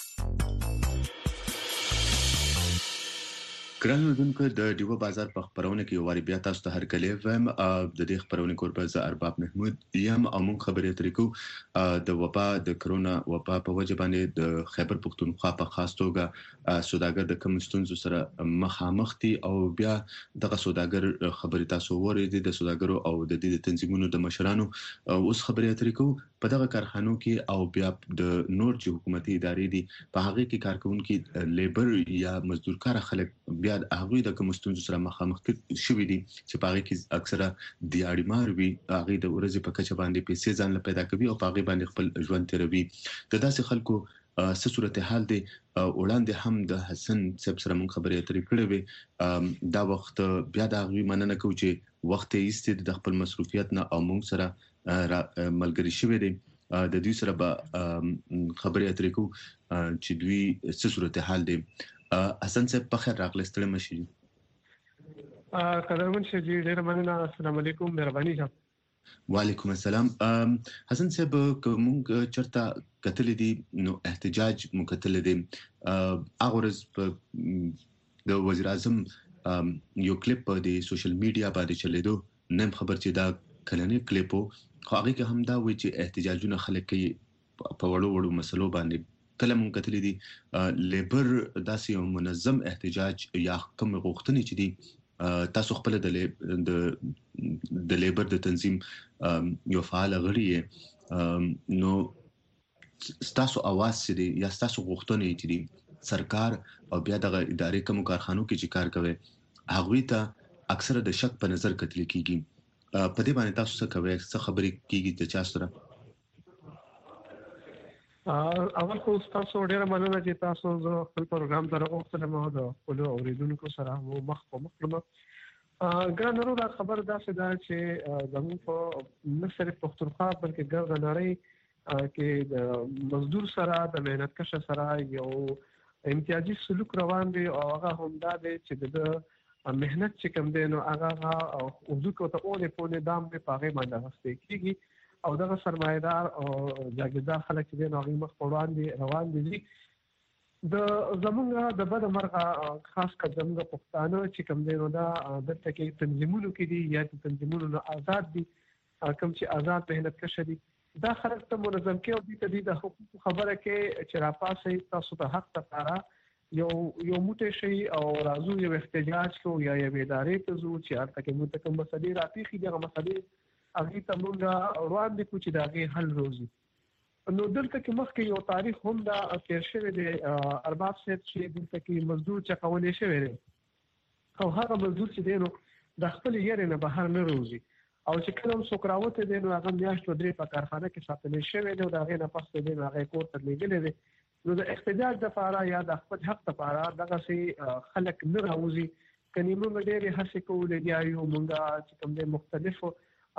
ګران اوردونکو د ډیو بازار په خبرونه کې واری بیا تاسو ته هر کله ویم د دې خبرونه کوربه ز ارباب محمود یم او مون خبرې ترې کو د وبا د کرونا وبا په وجه باندې د خیبر پښتونخوا په خاص توګه سوداګر د کم ستونزو سره مخامخ دي او بیا دغه سوداګر خبرې تاسو وریدي د سوداګرو او د دې تنظیمونو د مشرانو اوس خبرې ترې کو په دغه کارخانو کې او بیا د نور چې حکومتي ادارې دي په هغه کې کارکونکو لیبر یا مزدورکار خلک بیا هغه د کوم ستونزو سره مخامخ شوي دي چې په هغه کې اکثره د اړیمار وي هغه د ورځې په کچه باندې پیسې ځان له پیدا کوي او په هغه باندې خپل ژوند تیروي د داسې خلکو څه صورتحال دی وړاندې هم د حسن صاحب سره مون خبرې اترې کړې وي دا وخت بیا د هغه مننه کوم چې وخت یې ایست د خپل مصروفیت نه او مون سره ملګری شوی دی د دوی سره به خبرې اترې کوو چې دوی څه صورتحال دی حسن صاحب په خیر راغلی ستړي مشي قدرمن شه جی ډیر مننه السلام علیکم مهرباني صاحب وعلیکم السلام حسن صاحب کوم چرته کتل دي نو احتجاج مکتل دي اغورز په د وزیر اعظم یو کلیپ په د سوشل میډیا باندې چلیدو نن خبر چې دا کلنې کلیپو خو هغه کې هم دا وی چې احتجاجونه خلک کوي په وړو وړو مسلو باندې. کله مونږ کتلې دي لیبر داسې یو منظم احتجاج یا کوم غوښتنې چې دي تاسو خپل د د لیبر د تنظیم یو فعال غړي نو تاسو اواز سي یا تاسو غوښتنې چې دي سرکار او بیا د ادارې کوم کارخانو کې چې کار کوي هغه ته اکثره د شک په نظر کتل کیږي. په دې باندې تاسو څه کوئ څه خبرې کیږي د چا سره؟ اول خو تاسو ډیره مننه چې تاسو زه خپل پروګرام ته راغوښتل مو د خپل اوریدونکو سره مو مخ په مخ کړم. ګرانو دا خبر دا څه ده چې زموږ په نه صرف پښتونخوا بلکې ګرد نړۍ کې د مزدور سره د مهنت کش سره یو امتیازي سلوک روان دی او هغه هم دا دی چې د مهنت چې کوم دی نو هغه اوږدو کو ته اولې پولې دام په پاغه باندې غوښتي کیږي او دغه سرمایدار او جاګیردار خلک چې د نوغي مخ پروان دي روان دي. د زمونږ د بد مرغه خاص کر زمونږ پښتانه چې کوم دی نو دا دلته کې تنظیمونو کې دي یا تنظیمونو نه آزاد دي کوم چې آزاد مهنت کش دي دا خلک ته منظم کې او دي ته د حقوق خبره کې چې را پاسې تاسو ته حق لپاره یو یو موټی شي او راځو یو احتجاج کو یا یو ادارې ته ځو چې هلته کې موږ ته کوم مسلې راپېښي دغه مسلې هغه ته موږ روان دي چې دا غي حل روزي. نو دلته کې مخکې یو تاریخ هم دا تیر شوی دی ارباب صاحب چې دلته کې مزدور چقولې شوی دی او هغه مزدور چې دی نو د خپل یې نه بهر نه روزي او چې کوم سوکراوته دی نو هغه میاشت درې په کارخانه کې ساتل شوی دی او دا غي نه پس دی نو هغه کور ته لګلې دی. نو د احتجاج د لپاره یا د خپل حق لپاره دغه سي خلک نه راوځي کني موږ ډېر هڅه کولې دی یو موږ چې کوم د مختلفو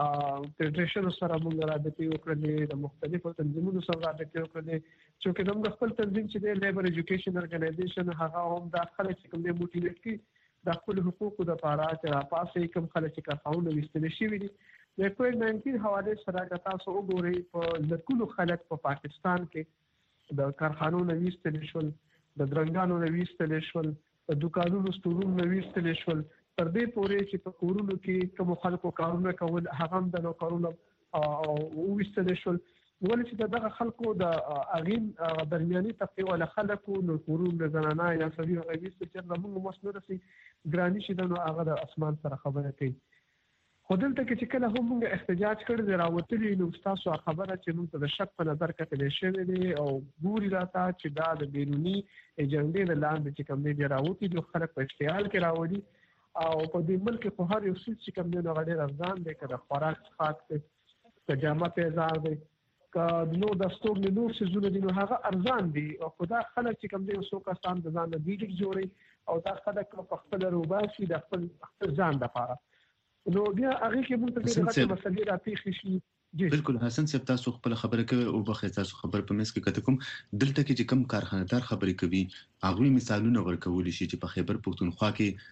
فدریشن سره موږ رابطه وکړلې د مختلفو تنظیمونو سره رابطه وکړلې چې کوم خپل تنظیم چې د لیبر ایجوکیشن ارګنایزیشن هغه هم د خلک چې کوم د موټیویټ کی د خپل حقوقو د لپاره چې را پاسې کوم خلک چې کارونه وستل شي وي د کووډ ناینټین حواله سره تاسو وګورئ په لکونو خلک په پاکستان کې د کارخانو نه وستل شول د درنګانو نه وستل شول د دکانونو ستورونو نه وستل شول تر دې پورې چې په کورونو کې کوم خلکو کارونه کول هغه هم د نوکرونو او وستل شول ولې چې دغه خلکو د اغین درمیاني طبقه ولا خلکو نو کورونو زنانه یا سړي او غوښتل چې زموږ مسنور سي ګرانی شي د هغه د اسمان سره خبره کوي. خو دلته کې چې کله هم موږ احتجاج کړی دی راوتلی نو تاسو خبره چې موږ د شک په نظر کتل شوی دی او ګوري راته چې دا د بیرونی ایجنډې د لاندې چې کوم دی راوتی د خلک په اشتعال کې راوړي او په دې ملک خو هر یو څه چې کوم دی نو غړي ارزان دی کله خوراک خاص دی کجامه پیزار دی ک نو د ستوګ نور څه زونه دي نو هغه ارزان دي او خدا خلک چې کوم دی سو کسان د ځان د دیګ جوړي او دا خلک په خپل روباسي د خپل خپل ځان لپاره نو بیا هغه کې موږ ته دغه مسلې راپېښې شي. بالکل حسن صاحب تاسو خپل خبره کوي او بخې تاسو خبر په مس کې کته کوم دلته کې چې کم کارخانه‌دار خبرې کوي هغه مثالونه ورکول شي چې په خیبر پښتونخوا کې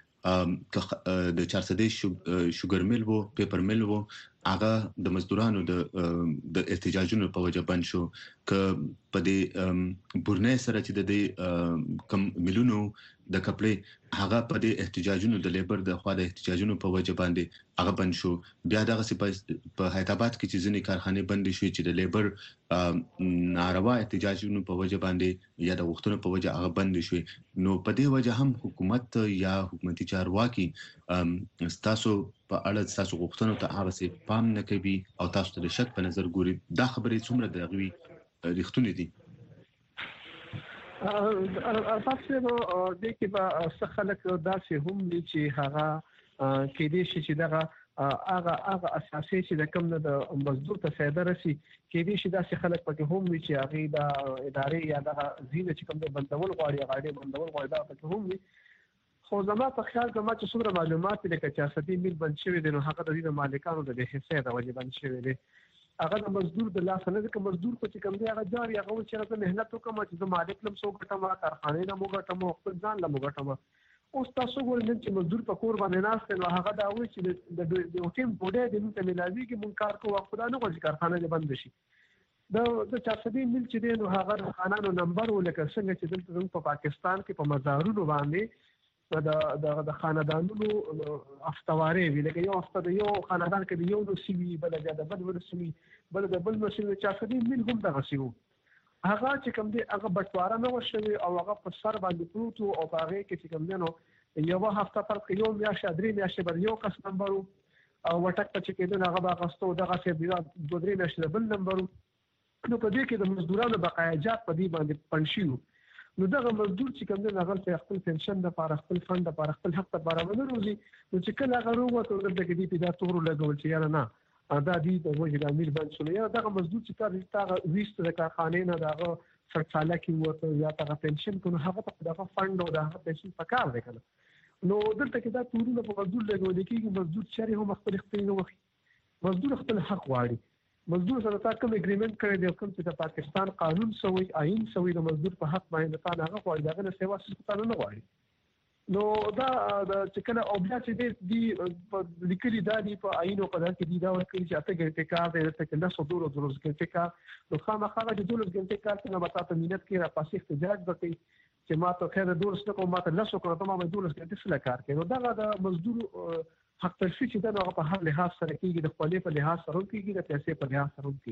د چارسدې شوګر میل وو پیپر میل وو هغه د مزدورانو د د احتجاجونو په وجه بند شو ک په دې بورنې سره چې د کم ملونو د کپړې هغه په دې احتجاجونو د لیبر د خوا د احتجاجونو په وجه باندې هغه بند شو. بیا دغه په حیدرآباد کې چې ځینې کارخانه بند شوې چې د لیبر ناروا احتجاجونو په وجه باندې یا د وختونو په وجه هغه بند شوې. نو په دې وجه هم حکومت یا حکومتي چارواکي تاسو په اړه تاسو غوښتنو ته هغه څه پام نه کوي او تاسو ته شک په نظر ګوري دا خبرې څومره دغوي ریښتونی دي؟ تاسو نو د کې به څه خلک داسې هم دي چې هغه کې دي چې دغه هغه هغه اساسي چې د کوم نه د مزدور ته فایده رسي کې دي چې داسې خلک پکې هم وي چې هغه د ادارې یا د زینه چې کوم د بندول غواړي غاړي بندول غواړي دا پکې هم وي. خو زما په خیال زما چې څومره معلومات دي چې چارسدې میل بند شوی دی نو هغه د دې مالکانو د حصې د وجې بند شوی دی هغه د مزدور د لاس نه د مزدور په چې کوم دی هغه جاري هغه چې راته مهنت وکم چې د مالک لم سو ګټم کارخانه نه مو ګټم خپل ځان لم ګټم. اوس تاسو ګورئ چې مزدور په کور باندې ناست نو هغه دا وایي چې د د ټیم بوډه د نن ملازمي کې مونږ کار کوو خدا نه غوښتي کارخانه بند شي. د د چارسدې میل چې دی نو هغه خانانو نمبر ولکه څنګه چې دلته په پاکستان کې په مزارونو باندې د د خاندانونو افتواري وی لکه یو افته د یو خاندان کې یو نو سی وی بل د بل ور سی وی بل د بل نو سی وی چا څه دي من هم دغه سی وو هغه چې کوم دی هغه بټواره نه وشوي او هغه په سر باندې پروت او هغه کې چې کوم دی نو یو هفته پر یو میاشت درې میاشت بر یو کس نمبر او وټک په چې کېدل هغه به غستو دغه څه بیا دوه درې میاشتې بل نمبر نو په دې کې د مزدورانو بقایجات په دې باندې پنشيو نو دغه مزدور چې کوم دی هغه خپل پنشن د لپاره خپل فند لپاره خپل حق لپاره ونروزي نو چې کله هغه وروته د دې کې په تاسو لګول چې یاره نه دا دي د وجه د امیر باندې شو یا دغه مزدور چې کار تا ویست د کارخانه نه دغه سرچاله کې وته یا دغه پنشن کو هغه په دغه فند او دغه پنشن په کار دی کنه نو دلته کې دا ټولونه په مزدور لګول کېږي مزدور شری هم خپل خپل نه وخت مزدور خپل حق غواړي مزدور سره تا کوم اګریمنت کړی دی کوم چې د پاکستان قانون سوی آئین سوی د مزدور په حق باندې تا هغه غواړي دغه نه سیوا څه نه غواړي نو دا د چې کله او بیا چې دی لیکلي دا دی په آئین او په دغه کې دی دا ورکړي چې اته ګټه کار دی ته کې لاسو دورو دورو ګټه کار نو خامخا د دورو ګټه کار څنګه به تاسو مينت کې را پاسې احتجاج وکړي چې ما ته خیر دورس نه کوم ما ته لاسو کړو ته ما به دورس ګټه سره کار کوي نو دا د مزدور حق تلفي چې دا هغه په هر لحاظ سره کېږي د خپلې په لحاظ سره کېږي د پیسې په لحاظ سره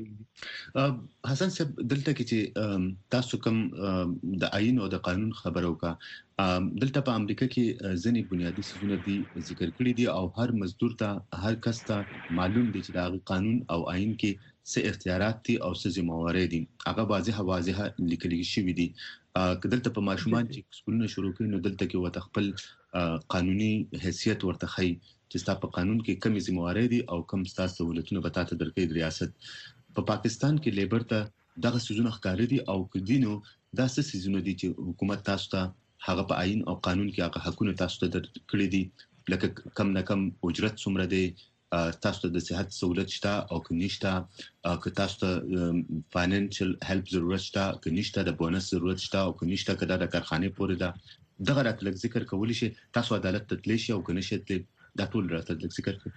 کېږي حسن صاحب دلته کې چې تاسو کوم د آئین او د قانون خبرو کا دلته په امریکا کې ځینې بنیادی څیزونه دي ذکر کړی دي او هر مزدور ته هر کس ته معلوم دي چې د قانون او آئین کې څه اختیارات دي او څه ذمہواری دي هغه واضحه واضحه لیکل شوی دي کله په ماشومان چې سکولونه شروع کړي نو دلته کې وت خپل قانوني حیثیت ورته خي چې تاسو په قانون کې کوم ذمہواری دي او کوم تاسو سہولتونه به تاسو درکې د ریاست په پاکستان کې لیبر ته دغه سيزونه ښکار دي او کدينو داسې سيزونه دي چې حکومت تاسو ته هغه په آئین او قانون کې هغه حقونه تاسو ته درکړي دي لکه کم نه کم اجرت څومره دي تاسو ته د صحت سہولت شته او کنيشته که تاسو ته فاینانشل هیلپ ضرورت شته کنيشته د بونس ضرورت شته او کنيشته کدا د کارخانه پورې ده دغه راتلک ذکر کولی شي تاسو عدالت تتلی شي او کنيشته دا ټول راته ذکر کړئ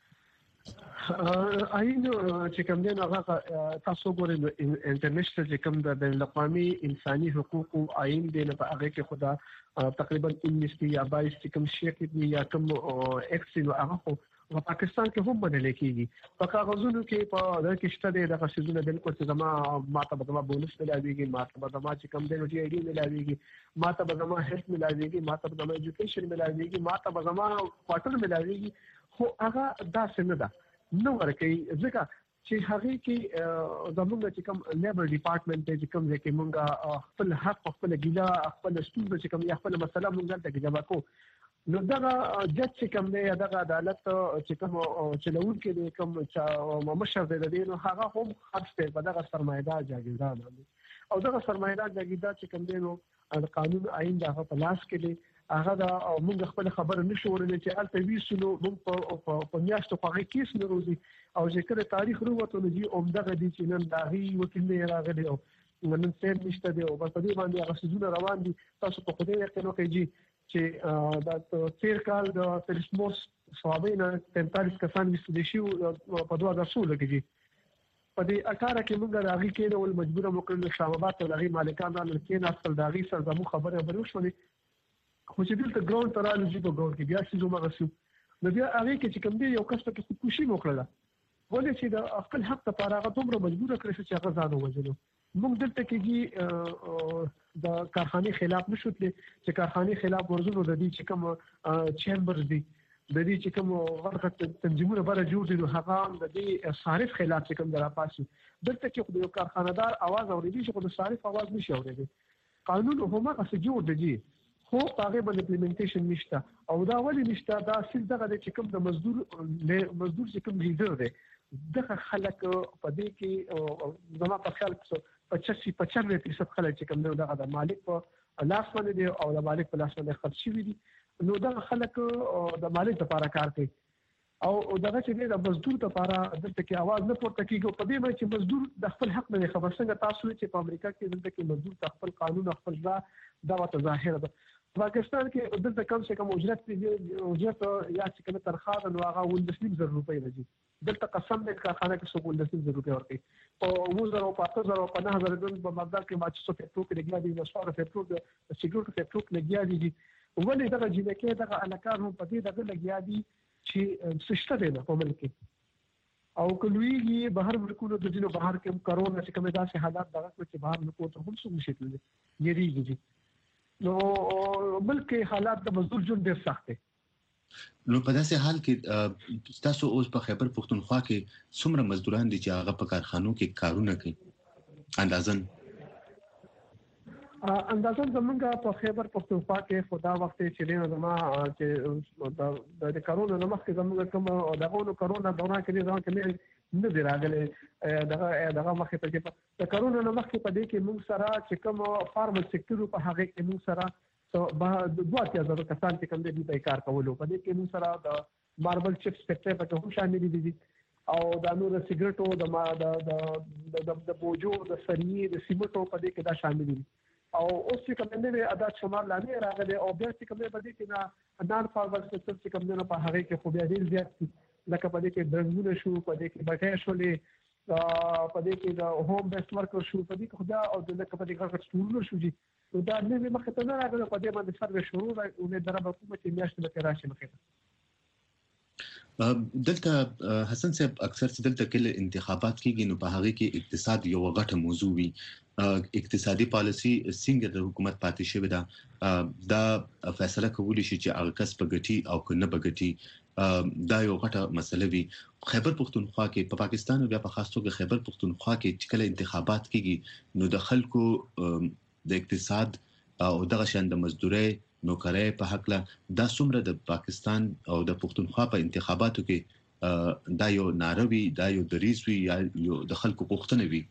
آئین چې کوم دی هغه تاسو ګورئ انټرنیشنل چې کوم د بین الاقوامي انساني حقوقو آئین دی نه په هغه کې خدا تقریبا انیس یا بایس چې کوم شی کې یا کوم ایکس نو هغه په پاکستان کې هم بدل کېږي په کاغذونو کې په د کشته د غشیزونه بالکل چې زما ماته به بونس ملاويږي ماته به زما چې کوم دی ډي اي ډي ملاويږي ماته به زما هیلث ملاويږي ماته به زما ایجوکیشن ملاويږي ماته به زما کوارټر ملاويږي خو هغه دا څنګه ده نو ورکه ځکه چې هغه کې زموږ چې کوم لیبر ډپارټمنټ چې کوم ځکه مونږه خپل حق خپل ګیلا خپل ستونزې چې کوم یا خپل مسله مونږ ته جواب کو نو دغه جج چې کوم دی دغه عدالت چې کوم چلون کې دی کوم چې مشر دی د نو هغه هم خاص دی په دغه سرمایدار جاګیردار باندې او دغه سرمایدار جاګیردار چې کوم دی نو د قانون آئین دغه په لاس کې دی هغه دا موږ خپل خبر نشو ورنه چې الته ویسلو موږ په میاشتو په کیس نه روزي او ذکر تاریخ وروته نو دی عمدغه دي چې نن داغي وکیل نه راغلی او نن سیم نشته دی او په دې باندې هغه سيزونه روان دي تاسو په خدای یقین وکړئ چې دا تیر کال د ترسموس صوابین پنځه کسان وسول شي په دوه هزار څلور کې په دې اټاره کې موږ راغی کې د مجبور مکرل شام آباد ته لغي مالکان د لکین اصل داغي سره زمو خبره بروښولې خو چې دلته ګراوند ترالو چې په ګراوند کې بیا چې زما غسو نو بیا هغه کې چې کوم دی یو کس ته کوشي وکړه ولې چې د خپل حق لپاره هغه دومره مجبور کړی چې هغه ځان وژنو موږ دلته کې د کارخانه خلاف نشوتل چې کارخانه خلاف ورزونو د دې چې کوم چیمبرز دي د دې چې کوم غرغه تنظیمونه بره جوړ دي نو هغه د دې صارف خلاف چې کوم درا پاسي دلته کې خو یو کارخانه‌دار आवाज اورېدي چې خو د صارف आवाज نشي اورېدي قانون هم هغه څه جوړ دی خو هغه باندې امپلیمنټیشن نشته او دا ولې نشته دا سیل دغه چې کوم د مزدور مزدور چې کوم لیډر دی دغه خلک په دې کې زما په خیال پچاسی پچانوے فیصد خلک چې کوم دغه د مالک په لاس باندې دی او د مالک په لاس باندې خرڅ شوی دي نو دغه خلک د مالک لپاره کار کوي او دغه چې د مزدور لپاره دلته کې आवाज نه پورته کیږي په دې باندې چې مزدور د خپل حق نه خبر څنګه تاسو چې په امریکا کې دلته کې مزدور خپل قانون خپل ځا دا وته ظاهر ده پاکستان کې دلته کم څه کم اجرت اجرت یا چې کوم تنخواه نو هغه ولسنیم زر روپۍ راځي دلته قسم دې کارخانه کې څو ولسنیم زر روپۍ ورکړي او وزر او پاتو زر او پناه زر د په مقدار کې ما چې څه فیکټور کې لګیا دي نو څو فیکټور د سیګریټ فیکټور لګیا دي ولې دغه جنکه دغه الکان هم په دې دغه لګیا دي چې سشته ده په ملک او کلویږي بهر ملکونو د دینو بهر کې کرونا چې کومه داسې حالات دغه چې بهر ملکونو ته هم څه مشکل دي یریږي نو ملک حالات د مزدور ژوند ډیر سخت دي. نو په داسې حال کې تاسو اوس په خیبر پختونخوا کې څومره مزدوران دي چې هغه په کارخانو کې کارونه کوي اندازن اندازن زمونږ په خیبر پختونخوا کې خدا وخت چې نه زما چې د کرونا نه مخکې زمونږ کوم دغه کرونا دوران کې ځان کې نه دی راغلی دغه دغه مخکې ته چې د کرونا نه مخکې په دې کې موږ سره چې کوم فارمل سېکټر په هغه کې موږ سره په دوه اتیا زره کسان چې کوم دي په کار کولو په دې کې موږ سره د ماربل چپس سېکټر په کې هم شامل دي او د نور سیګریټو د د د بوجو د سري د سیمټو په دې کې دا شامل دي او اوس چې کوم نه ادا شمار لاندې راغلي او بیا چې کوم په دې کې نه نان فارمل سېکټر چې کوم نه په هغه کې خو بیا ډیر زیات لکه په دې کې درنګونه شو په دې کې بټه شولې په دې کې د هوم بیس ورکر شو په دې کې خدا او د لکه په دې کې ټول شو جی نو دا نه مخه ته نه راغله په دې باندې سره شروع راغله دربه حکومت میاشتې به راشي مخه دلته حسن صاحب اکثر چې دلته کله انتخابات کیږي نو په هغه کې اقتصاد یو غټه موضوع وي اقتصادي پالیسي څنګه د حکومت پاتې شوی دا دا فیصله کولی شي چې هغه کس په ګټي او کنه په ګټي دا یو غټه مسله وي. خیبر پختونخوا کې په پاکستان او بیا په خاص توګه خیبر پختونخوا کې چې کله انتخابات کیږي نو د خلکو د اقتصاد او دغه شان د مزدوري نوکرۍ په حق له دا څومره د پاکستان او د پښتونخوا په انتخاباتو کې دا یو ناروي دا یو دریز وی یا یو د خلکو پښتنه وی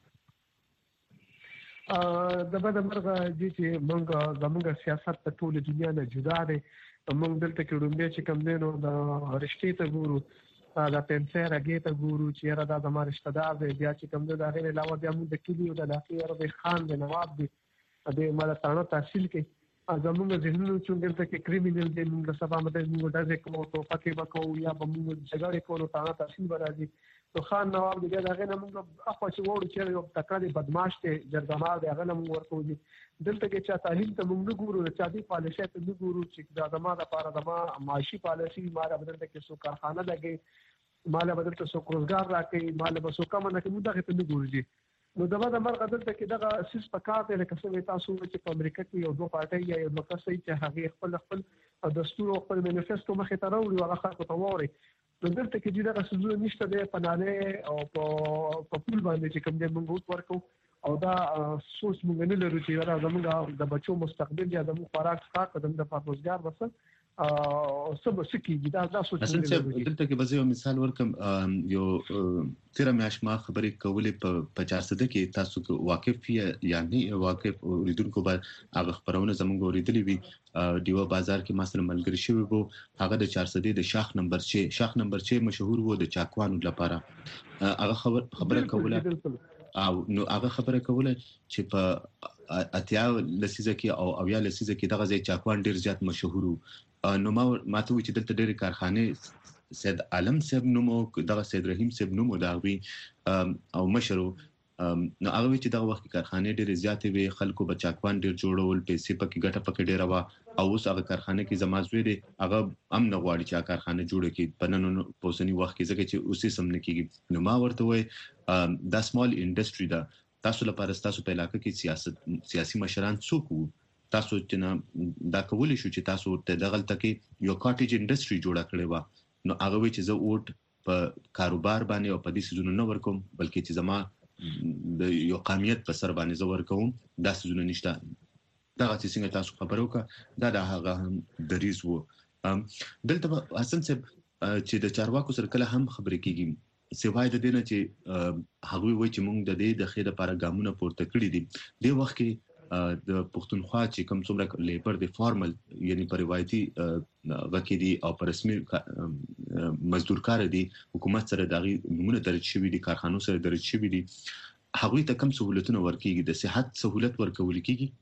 د بده مرغه چې موږ زموږ سیاست په ټوله دنیا نه جدا دی موږ دلته کې رومبه چې کم دینو د رشتې ته ګورو دا پنځه راګې ته ګورو چې را د زموږ رشتہ دار دی بیا چې کم د غیر علاوه بیا موږ د کلی او د علاقې عربي خان د نواب دی د ملتانو تحصیل کې زموږ ذهنونو چې دلته کې کریمینل دی موږ سبا مده موږ داسې کوو ته پکې وکاو یا به موږ جګړه کوو تانه تحصیل راځي نو خان نواب دی دا غنه موږ اخو چې وړو چې یو تکړه بدمعاش ته جرګمار دی غنه موږ ورکو دي دلته کې چې تعلیم ته موږ ګورو چې دې پالیسي ته موږ ګورو چې دا زموږ لپاره زموږ معاشي پالیسي مال بدل کې سو کارخانه لګي مال بدل ته سو روزګار راکې مال به سو کم نه کې موږ ته موږ ګورو نو دا د مرغ دلته کې دغه سیس پکاته لکه څنګه تاسو چې په امریکا کې یو دوه پارټي یا یو مکسي چې هغه خپل خپل دستور او خپل مانیفستو مخې ته راوړي او هغه خلکو ته ووري نو دلته کې دغه سوزو نشته د پنانه او په پول باندې چې کوم د موږ ورکو او دا سوس موږ نه لرو چې را زموږ د بچو مستقبل یا د خوراک څخه قدم د روزګار وسه او سبا سکی دا دا سوچ حسن صاحب دلته کې بزیو مثال ورکم یو تیر میاش ما خبرې کولې په پچاس ده کې تاسو کې واقف یا نه واقف اوریدونکو به هغه خبرونه زموږ اوریدلې وي دیو بازار کې مثلا ملګری شوی وو هغه د چهارصد د شاخ نمبر چې شاخ نمبر چې مشهور وو د چاکوانو لپاره هغه خبر خبره کوله او نو هغه خبره کوله چې په اتیا لسیزه کې او اویا لسیزه کې دغه ځای چاکوان ډیر زیات مشهور وو نو ما ماته وی چې دلته ډېر کارخانه سید عالم صاحب نومو دغه سید رحیم صاحب نومو دا وی او مشرو نو هغه چې دغه وخت کارخانه ډېر زیاتې وی خلکو بچاکوان ډېر جوړول پیسې پکې ګټه پکې ډېر وا او اوس هغه کارخانه کې زمازوی دی هغه هم نه غواړي چې کارخانه جوړه کړي په نن پوسنی وخت کې ځکه چې اوسې سم نه کیږي نو ما ورته وای دا سمال انډستری دا تاسو لپاره تاسو په علاقې کې سیاست سیاسي مشران څوک وو تاسو چې دا کولی شو چې تاسو ته دغلت کې یو کاټیج انډستری جوړه کړې و نو هغه وی چې زه اوټ په کاروبار باندې او په دې سيزونو نه ورکوم بلکې چې زما د یو قومیت په سر باندې زه ورکوم دا سيزونه نشته دا چې څنګه تاسو خبرو کا دا د هغه دریز وو دلته حسن صاحب چې د چارواکو سره کله هم خبرې کیږي سیوای د دینه چې هغه وی چې موږ د دې د خیر لپاره ګامونه پورته کړی دي د وخت کې د پښتونخوا چې کوم څومره لیبر د فارمل یعنی په روایتي وکیدي او په رسمي مزدور کار دي حکومت سره دغه نمونه درج شوی دي کارخانو سره درج شوی دي هغه ته کوم سہولتونه ورکیږي د صحت سہولت ورکول کیږي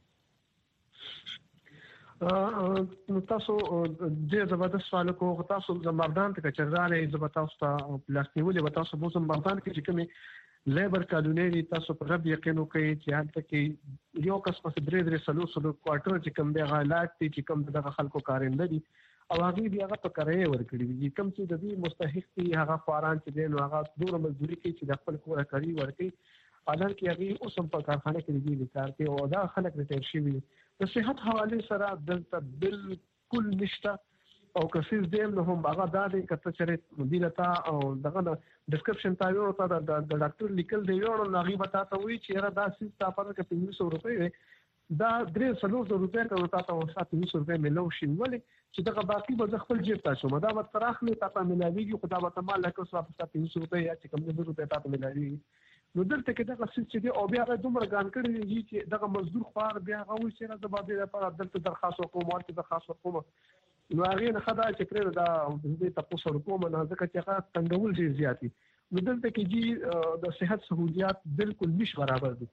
نو تاسو د زبردست سوال کو تاسو زمردان ته چرزانه زبردست تاسو پلاستیکي ولې تاسو بوزم زمردان کې چې کومه لیبر قانوني تاسو په رب یقینو کوي چې هلته کې یو کس په درې درې سلو سلو کوارټر چې کوم دی غالات دي چې کوم دغه خلکو کارنده دي او هغه بیا هغه په کرایه ورکړي دي کوم چې د دې مستحق دي هغه فاران چې دی نو هغه دوره مزدوري کوي چې د خپل کور کاری ورکړي حالان کې هغه اوس هم په کارخانه کې دي کار کوي او دا خلک ریټایر شوي د صحت حواله سره دلته بالکل نشته او کسیز دیم نو هم هغه دا دی کته چې مدیره تا او دغه ډسکرپشن تا یو تا د ډاکټر لیکل دی یو نو هغه وتا ته وی چې را دا سیس تا په کې پنځه سوه روپۍ دا درې سلو سوه روپۍ ته تا ته سات سوه روپۍ ملو شي ولې چې دغه باقي به خپل جیب ته شو دا به تراخلی تا ته ملاویږي خدا به ته مال لکه سات پنځه سوه روپۍ یا چې کوم د روپۍ تا ته ملاویږي نو دلته کې دغه سیس چې دی او بیا دومره ګان کړی دی چې دغه مزدور خوار بیا هغه وي چې را د باندې لپاره دلته درخواست وکوم ورته درخواست وکوم نو هغه نه خدای چې کړی دا د تاسو حکومت نه ځکه چې هغه تنګول دي زیاتی نو دلته کې جی د صحت سہولیات بالکل نش برابر دي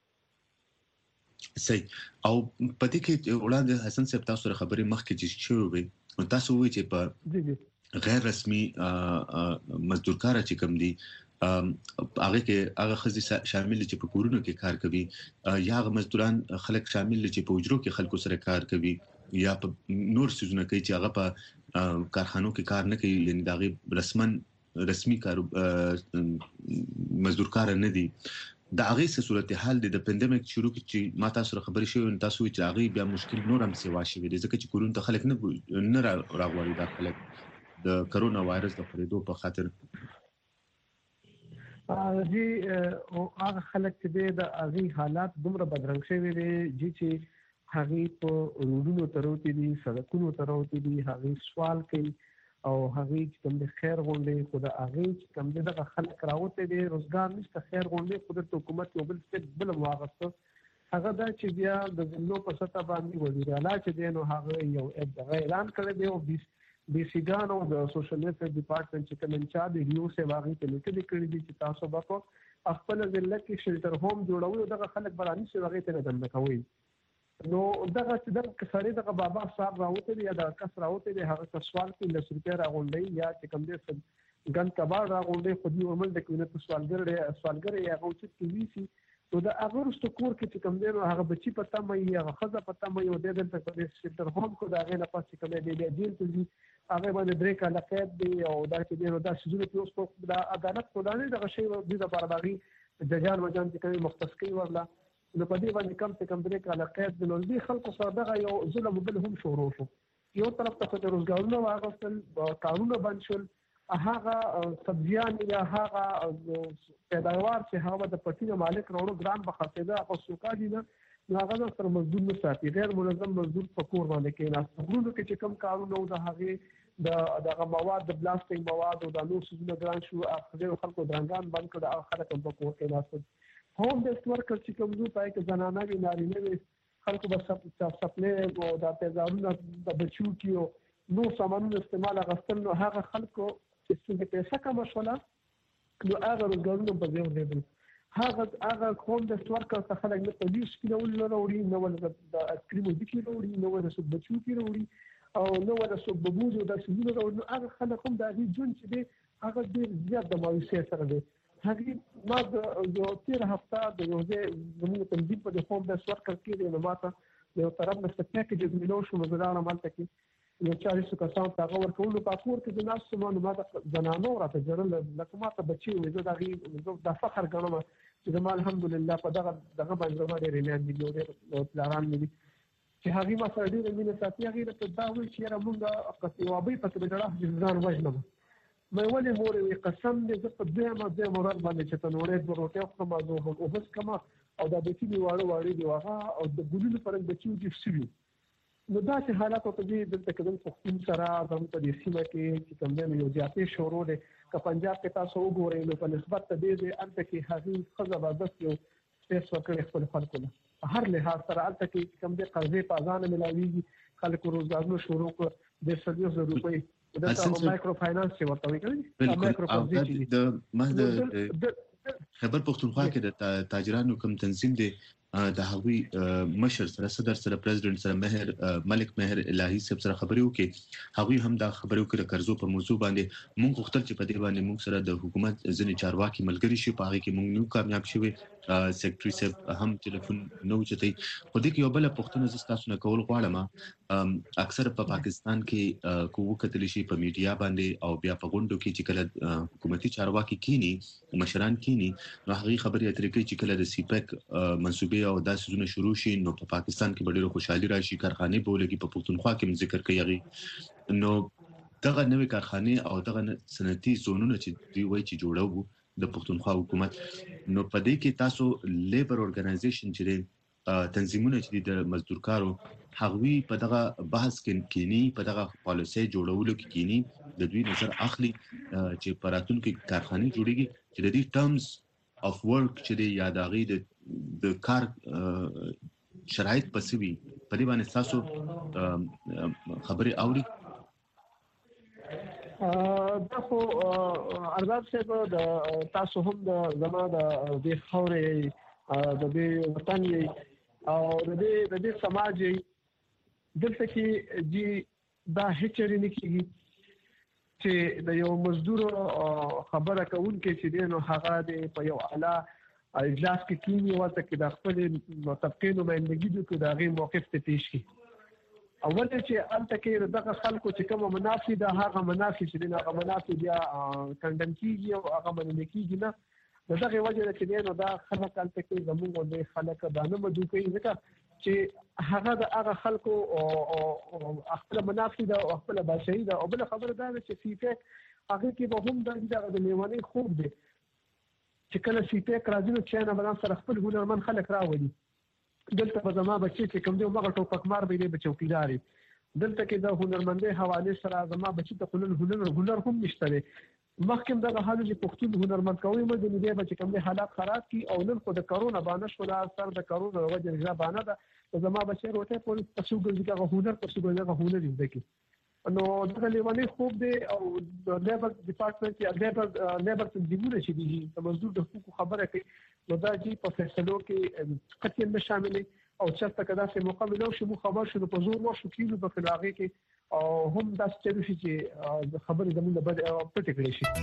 صحیح او پدې کې وړاندې حسن صاحب تاسو سره خبرې مخکې چې شوې وي نو تاسو وایي چې په غیر رسمي مزدور کار چې کوم دي هغه کې هغه خزي شامل چې په کورونو کې کار کوي یا هغه مزدوران خلک شامل چې په اجرو کې خلکو سره کار کوي یا په نور سيزونه کوي چې هغه په کارخانو کې کار نه کوي یعنی دغه رسمن رسمي کار مزدور کار نه دي د هغه څه صورتحال د پاندیمیک شروع کې ما تاسو سره خبرې شوې تاسو چې هغه بیا مشکل نور هم سیوا شي دي ځکه چې کورونو ته خلک نه نه راغوري د خلک د کرونا وایرس د خپرېدو په خاطر جی او هغه خلک چې د هغه حالات دومره بدرنګ شوي دي چې هغه په روډونو تروتی دي سړکونو تروتی دي هغه سوال کوي او هغه چې کوم د خیر غونډې خو د هغه چې کوم دغه خلک راوته دي روزګار نشته خیر غونډې خو د حکومت یو بل څه بل واغسته هغه دا چې بیا د ځلو په سطح باندې وزیر اعلی چې دی نو هغه یو اعلان کړی دی او بي سي ګانو د سوشل ویلفیر ډپارټمنټ چې کوم انچارج دی یو سه واغې ته لیکل کړی دي چې تاسو به په خپل ځل کې شلټر هوم جوړوي دغه خلک برانی سي واغې ته نه دم کوي نو دغه چې دغه کسړې دغه بابا صاحب راوته دی یا د کس راوته دی هغه سوال کې لس روپیا راغونډي یا چې کوم دې ګن کبار راغونډي خو دې عمل د کینه په سوالګر دی سوالګر یا هغه چې کی وی سي نو د هغه رستو کور کې چې کوم دی هغه بچی پتا مې هغه خزه پتا مې یو د دې په سنټر هوم کو دا غي نه پاتې کوم دی دی جیل ته دي هغه باندې درې کاله قید دی او دا چې دی نو دا شزونه په اوس په د عدالت کو دا نه دغه شی د لپاره باغی د جان وجان چې کوي مختص کوي ورلا نو په دې باندې کم څه کم درې کاله قید د نوځي خلکو سره دغه یو ظلم بل هم شروع شو یو طرف ته د روزګارونو واغستل قانون بند شول هغه سبزیان یا هغه پیداوار چې هغه د پټینو مالک وروړو ګران بخښیدا او سوکا دي نه هغه سره مزدور نه ساتي غیر منظم مزدور په کور باندې کې نه څنګه کې چې کم قانون او د هغه د دغه مواد د بلاستیک مواد او د نور څه ګران شو اخر خلکو درنګان بند کړه او خلک په کور کې نه هم د ورکر چې کوم ځای پای کې زنانه وی نارینه وي خلکو به سپلې او د تیزارونو د بچو کې نو سامانونو استعمال غوښتل نو هغه خلکو چې څنګه پیسې کم شوله نو هغه روزګارونه په ځای ودرېدل هغه هغه کوم د ورکر څخه خلک نه پولیس کې نه وروړي نو د اسکریمو د کې وروړي نو د سب بچو کې وروړي او نو د سب بوجو د سيزونو وروړي هغه خلک هم د دې جون چې دی هغه ډیر زیات د مایوسۍ سره دی هغه ما د یو تیر هفته د یو ځای زموږ تنظیم په هوم بیس ورکر کې دی نو ماته یو طرف نه څه پاکیج ملو شو مزرانه مالته کې یو چاري څه کسان تاغه ورکول په کور کې د ناس سمونه ما د زنانو راته جوړل لکه ما ته بچي وې دا غي د فخر غنم چې د الحمدلله په دغه دغه باندې باندې ریلان دی یو پلان ملي چې هغه ما سره ډیر مینه ساتي هغه ته دا وی چې را مونږه قصيوابي په دغه ځان وژنم مې ولې مور وی قسم دې په دې ما دې مراد باندې چې تنورې د روټه خو ما زه او بس کما او دا د کینی واړو واړې دی واغه او د ګلونو پر د چیو دي سوي نو دا چې حالات په دې دلته کې د حکومت سره زموږ په دې سیمه کې چې کوم نه یو ځاتې شروع دي که پنجاب کې تاسو وګورئ نو په نسبت ته دې انت کې هغه خزه بس یو سپیس ورکړي خپل خلکو له هر لحاظ سره انت کې کوم دې قرضې په ځان ملاويږي خلکو روزګارونو شروع کړ د سلوس روپۍ دا مایکرو فاینانس چې ورته وایي مایکرو فاینانس د مهد خبر پښتونخوا کې د تاجرانو کوم تنظیم دی د هغوی مشر سره صدر سره پریزیدنت سره مهر ملک مهر الهی صاحب سره خبرې وکړي هغوی هم دا خبرې وکړي د قرضو په موضوع باندې موږ غوښتل چې په دې باندې موږ سره د حکومت ځینې چارواکي ملګري شي په هغه کې موږ نو کامیاب شوي سیکریټري صاحب هم ټلیفون نو چتای خو دې کې یو بل پوښتنه زستا سونه کول غواړم اکثر په پاکستان کې کوو کتل شي په میډیا باندې او بیا په غونډو کې چې کله حکومتي چارواکي کینی مشران کینی نو هغه خبرې اترې کوي چې کله د سیپک منسوبې او داسې زونه شروع شي نو په پاکستان کې ډېر خوشحالي راشي کارخانه بولګي په پښتونخوا کې ذکر کوي نو دغه نوې کارخانه او دغه صنعتي زونونه چې دی وایي چې جوړو د پښتونخوا حکومت نو په دې کې تاسو لیبر اورګنایزیشن چې تنظیمونه چې د مزدور کارو هغوی په دغه بحث کې کینی په دغه پالیسي جوړولو کې کینی د دوی نظر اخلي چې پراتون کې کارخانه جوړیږي چې د دې ټرمز اف ورک چې د یاداغي د د کار شرایط پسوي په دې باندې تاسو خبري اوري دا خو ارباب صاحب د تاسو هم د زما د دې خورې د دې وطن او د دې د دې سماج دلته کې جی دا هیڅ نه کیږي چې د یو مزدور خبره کوونکې چې دینو هغه د په یو اعلی اجلاس کې کینی ورته کې د خپل طبقې نمائندګي د کوم دغه موقف ته پیش کی اول چې انت کې دغه خلکو چې کوم منافي د هغه منافي چې دغه منافي بیا کندم کیږي او هغه منل کیږي نه دغه وجه چې دینو دا خلک انت کې زموږ د خلک دانه مدو کوي ځکه چې هغه د هغه خلکو او خپل منافي د خپل بشري د او بل خبره دا چې سیفک هغه کې به هم د د لیواني خوب دي چې کله سیفک راځي نو چې نه بدن سره خپل هنرمن خلک راوړي دلته په زما بچي چې کوم دی مغه ټوپک مار به دی بچوکیداري دلته کې د هنرمندۍ حواله سره زما بچي ته خلل هنر هنر هم نشته مخکې دغه حالو چې پښتون هنرمند کوي مې د دې بچي کوم دی حالات خراب کی او نن خو د کرونا باندې شو د اثر د کرونا وجه رضا باندې ده زما بچي روته په تاسو ګرځي هنر په څه ګرځي هنر دې کې نو دغه لیواني خوب دی او د لیبر ډپارټمنټ یا لیبر لیبر تنظیمونه چې دي د مزدور د حقوقو خبره کوي نو دا جی په فیصلو کې قطعا نه شامل او چرته کدا چې مقابل او شمو خبر شنو په زور ورشو کیلو په فلاغه کې او هم د ستړي شي چې خبرې زموږ د بد پټ کړی شي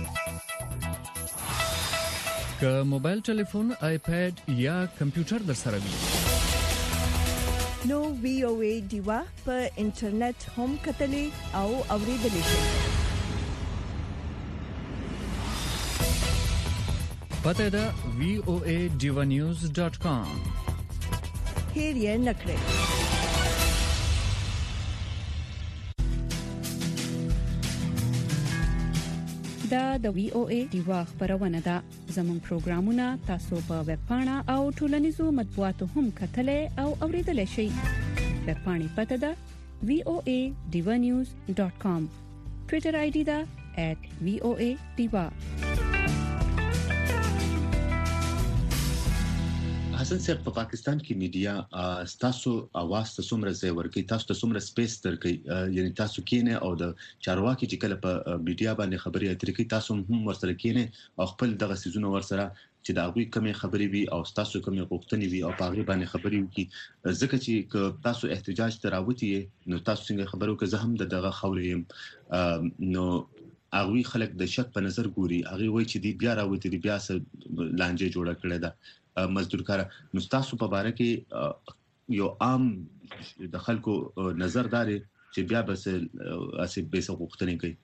که موبایل ټلیفون آیپاد یا کمپیوټر در سره وي نو وی او ای دیوا په انټرنیټ هم کتلې او اوریدلې شي پته دا وی او ای دیوا نیوز ډاٹ کام هیر یې نکړئ دا د وی او ای دیوا خبرونه ده زموږ پروګرامونه تاسو په ویب پاڼه او ټولنیزو مطبوعاتو هم کتلې او اوریدلې شئ ویب پاڼې پته ده وی او ای دیوا نیوز ډاٹ کام ټوئیټر آی ډي ده ایٹ وی او ای دیوا حسن صاحب په پاکستان کې میډیا تاسو اواز ته څومره ځای ورکړي تاسو ته څومره سپیس درکړي یعنی تاسو کینه او د چارواکي چې کله په میډیا باندې خبري اترې کوي تاسو هم ورسره کینه او خپل دغه سيزونه ورسره چې دا غوي کمی خبري وي او تاسو کمی غوښتنې وي او په غوي باندې خبري وکي ځکه چې تاسو احتجاج تراوتی نو تاسو څنګه خبرو کې زه هم دغه خوري نو اغوی خلک د شک په نظر ګوري اغه وای چې دی بیا راوتی دی بیا سره لانجه جوړه کړې ده مزدور کار نو تاسو په باره کې یو عام د خلکو نظر داري چې بیا بس اسې به څه غوښتنې کوي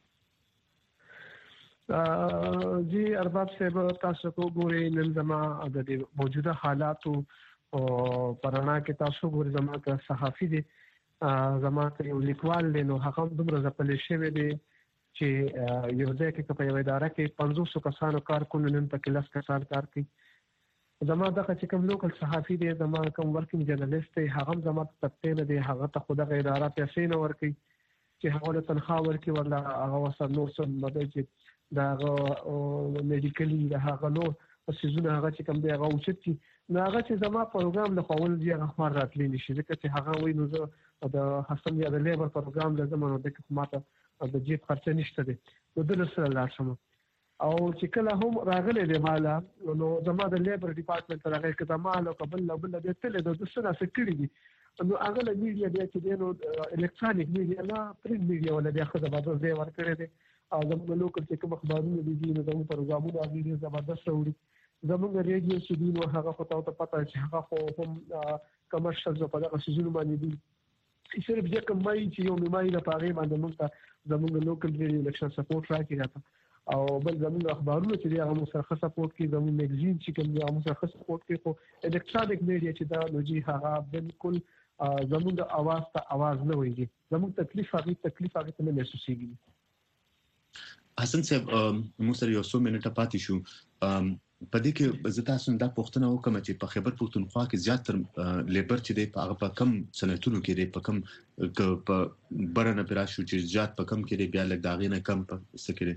جی ارباب صاحب تاسو کو ګوري نن زما د موجوده حالاتو او پرانا کې تاسو ګوري زما ته صحافي دي زما ته یو لیکوال دی نو هغه دومره ځپل شوی دی چې یو ځای کې په یو اداره کې پنځوس کسانو کار کوي نن په کلاس کسان کار کوي زما دغه چې کوم لوکل صحافي دی زما کوم ورکینګ جرنالست دی هغه زما ته تپته نه دی هغه ته خو دغه اداره پیسې نه ورکي چې هغه له تنخواه ورکي ولا هغه وسر نور څه مده چې دا میډیکلی دا هغه نو سيزونه هغه چې کوم دی هغه اوچت کی نو هغه چې زما پروګرام له خپل دی هغه خبر راتلی نشي ځکه چې هغه وای نو د حسن یا د لیبر پروګرام د زمانو د حکومت د جیب خرچه نشته دی نو د سره لار شمه او چې کله هم راغلي دی مالا نو زما د لیبر ډپارټمنټ راغی کته مال او قبل بل د تل د سره سکړي دي نو هغه له میډیا بیا چې نو الکترونیک میډیا نه پرنټ میډیا ولا بیا خو د بازار ځای ورکړي دي او زموږ لوکل چې کوم خبرونه دي نو زموږ پروګرامونه هغه زبردست وړي زموږ ریډیو چې دی نو هغه خو ته پته چې هغه خو هم کمرشل په دغه سيزونو باندې دي صرف ځکه کوم مای چې یو مای د پاغي باندې موږ ته زموږ لوکل ریډیو الیکشن سپورټ راکړي راته او بل زموږ اخبارونه چې دی هغه مسرخه سپورټ کوي زموږ میگزین چې کوم دی هغه مسرخه سپورټ کوي خو الکترونیک میډیا چې دا نو جی هغه بالکل زموږ اواز ته اواز نه وایي زموږ تکلیف هغه تکلیف هغه ته نه محسوسيږي. حسن صاحب موږ سره یو څو منټه پاتې شو په دې کې زه تاسو دا پوښتنه وکم چې په خیبر پښتونخوا کې زیات تر لیبر چې دی په هغه په کم سنتونو کې دی په کم په برنه پر راشو چې زیات په کم کې دی بیا لږ داغې نه کم په سکري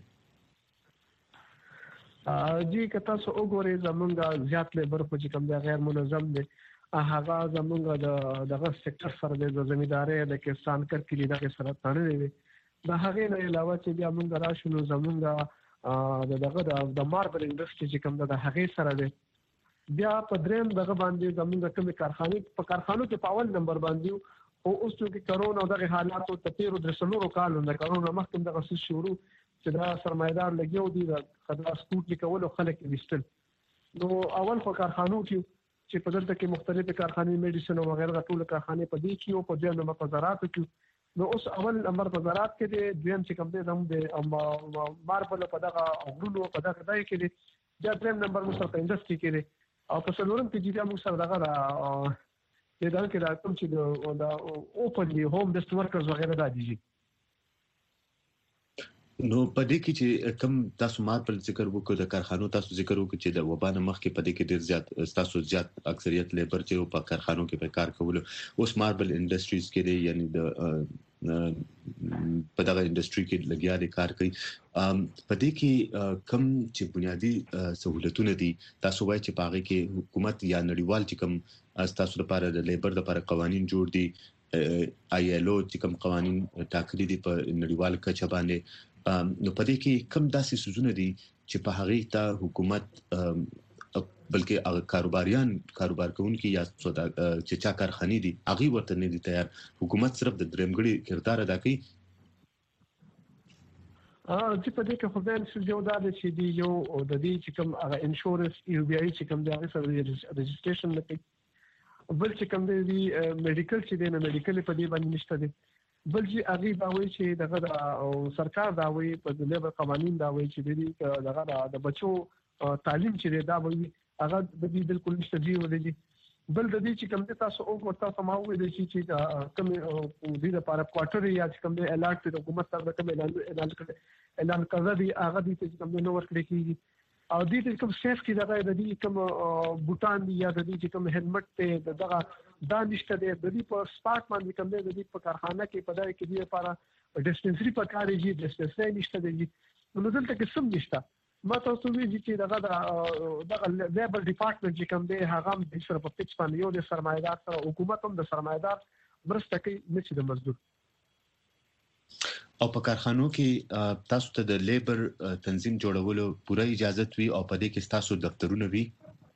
جی که تاسو وګورئ زمونږ زیات لیبر په چې کوم دی غیر منظم دی هغه زمونږ د دغه سېکټر سره د زمینداري د کسان کار کې دغه سره تړلې وي دا هغه نه علاوه چې بیا موږ راشو نو زمونږ د دغه د ماربل انډستری چې کوم د هغه سره دی بیا په دریم دغه باندې زمونږ کوم کارخانه په کارخانو کې پاول نمبر باندې او اوس چې کرونا دغه حالاتو ته تیر د سلورو کالو د کرونا مخکې دغه څه شروع چې دا سرمایدار لګیو دي د خدای سپورت لیکول او خلک وستل نو اول خو کارخانو کې چې په دلته کې مختلفه کارخانې میډیسن او غیره ټول کارخانې په دې کې او په ځینو نمبر په زراعت کې نو اوس اول نمبر په زراعت کې دی دویم چې کوم دی زموږ د ماربل په دغه غرونو په دغه ځای کې دی بیا دریم نمبر مو سره په انډستری کې دی او په څلورم کې چې موږ سره دغه د دغه کې د کوم چې د اوپن دی هوم بیسډ ورکرز وغیرہ دا دي نو په دې کې چې کم تاسو ماربل ذکر وکړو د کارخانو تاسو ذکر وکړو چې د وبانه مخ کې په دې کې ډیر زیات تاسو زیات اکثریت لیبر چې په کارخانو کې په کار کول اوس ماربل انډستریز کې دی یعنی د په دغه انډستری کې لګیا دي کار کوي په دې کې کم چې بنیادی سہولتونه دي تاسو وایي چې پاغه کې حکومت یا نړیوال چې کم تاسو لپاره د لیبر لپاره قوانين جوړ دي آی ایل او چې کوم قوانين ټاکلي دي په نړیوال کچه باندې نو په دې کې کم داسې سوزونه دي چې په هغه ته حکومت بلکې هغه کاروباریان کاروبار کوونکي یا چې چا کارخانې دي هغه ورته نه دي تیار حکومت صرف د درمګړي کردار ادا کوي ا چې په دې کې خو ځان څه یو دا چې دی یو د دې چې کوم هغه انشورنس یو بي اي چې کوم دا سره رجسټریشن نه کوي بل چې کوم دی میډیکل چې دی نه میډیکل په دې باندې نشته دی بل چې هغه دا وایي چې دغه سرکار دا وایي په لیبر قوانين دا وایي چې دې دغه د بچو تعلیم چې دا وایي هغه د دې بالکل نشته دی ولې بل د دې چې کوم تاسو او ورته سماوي د چې کوم دې لپاره کوارټر یا چې کوم د الارټ د حکومت سره کوم اعلان اعلان کړي اعلان کړی دی هغه دې چې کوم نو ورکړي کیږي او دې چې کوم سیفټي دغه د دې کوم بوتان یا د دې چې کوم هلمټ ته دغه دا نشته دی د دې په سپارټ باندې کوم دی د دې په کارخانه کې په دای کې دې لپاره ډیسپنسری په کار دی ډیسپنسری نشته دی نو دلته کې سم نشته ما تاسو وی چې دغه دغه لیبر ډپارټمنټ چې کوم دی هغه د سره په پچ باندې یو د سرمایدار سره حکومت هم د سرمایدار مرسته کوي نشي د مزدور او په کارخانو کې تاسو ته د لیبر تنظیم جوړولو پوره اجازه وي او په دې کې تاسو دفترونه وي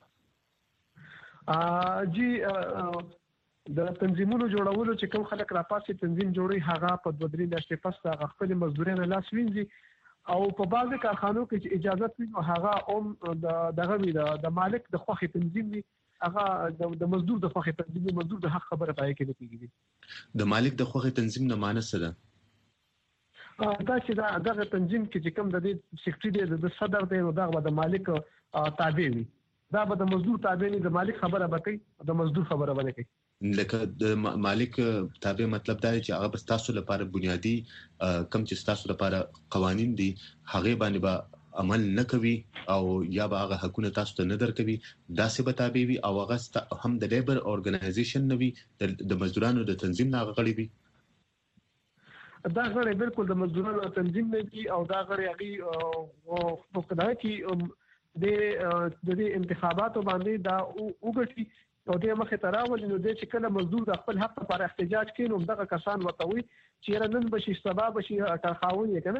ا جی د تنظیمونو جوړولو چې کوم خلک راپاسي تنظیم جوړي هغه په دوه درې میاشتې پس هغه خپل مزدورین لاس وینځي او په بعضي کارخانو کې چې اجازه وي هغه هم دغه وي د مالک د خوخي تنظیم وي هغه د مزدور د خوخي تنظیم مزدور د حق خبره پای کې کېږي د مالک د خوخي تنظیم نه معنی څه ده دا چې دا دغه تنظیم کې چې کوم د دې سیکریټری د صدر دی نو دغه د مالک تابع وي دا به د مزدور تابع نه د مالک خبره به کوي د مزدور خبره به نه کوي لکه د مالک تابع مطلب دا چې هغه بس تاسو لپاره بنیادی کم چې تاسو لپاره قوانين دي هغه باندې به عمل نه کوي او یا به هغه حقونه تاسو ته نه درکوي دا څه به تابع وي او هغه هم د لیبر اورګنایزیشن نه وي د مزدورانو د تنظیم نه غړي وي دا غړي بالکل د مزدورانو تنظیم نه دي او دا غړي هغه په کډه کې د د انتخاباتو باندې دا وګټي او د مخه تراول نو د چې کله مزدور د خپل حق لپاره احتجاج کوي نو دغه کسان وتوي چې نن بشي سبا بشي کارخاون یې کنه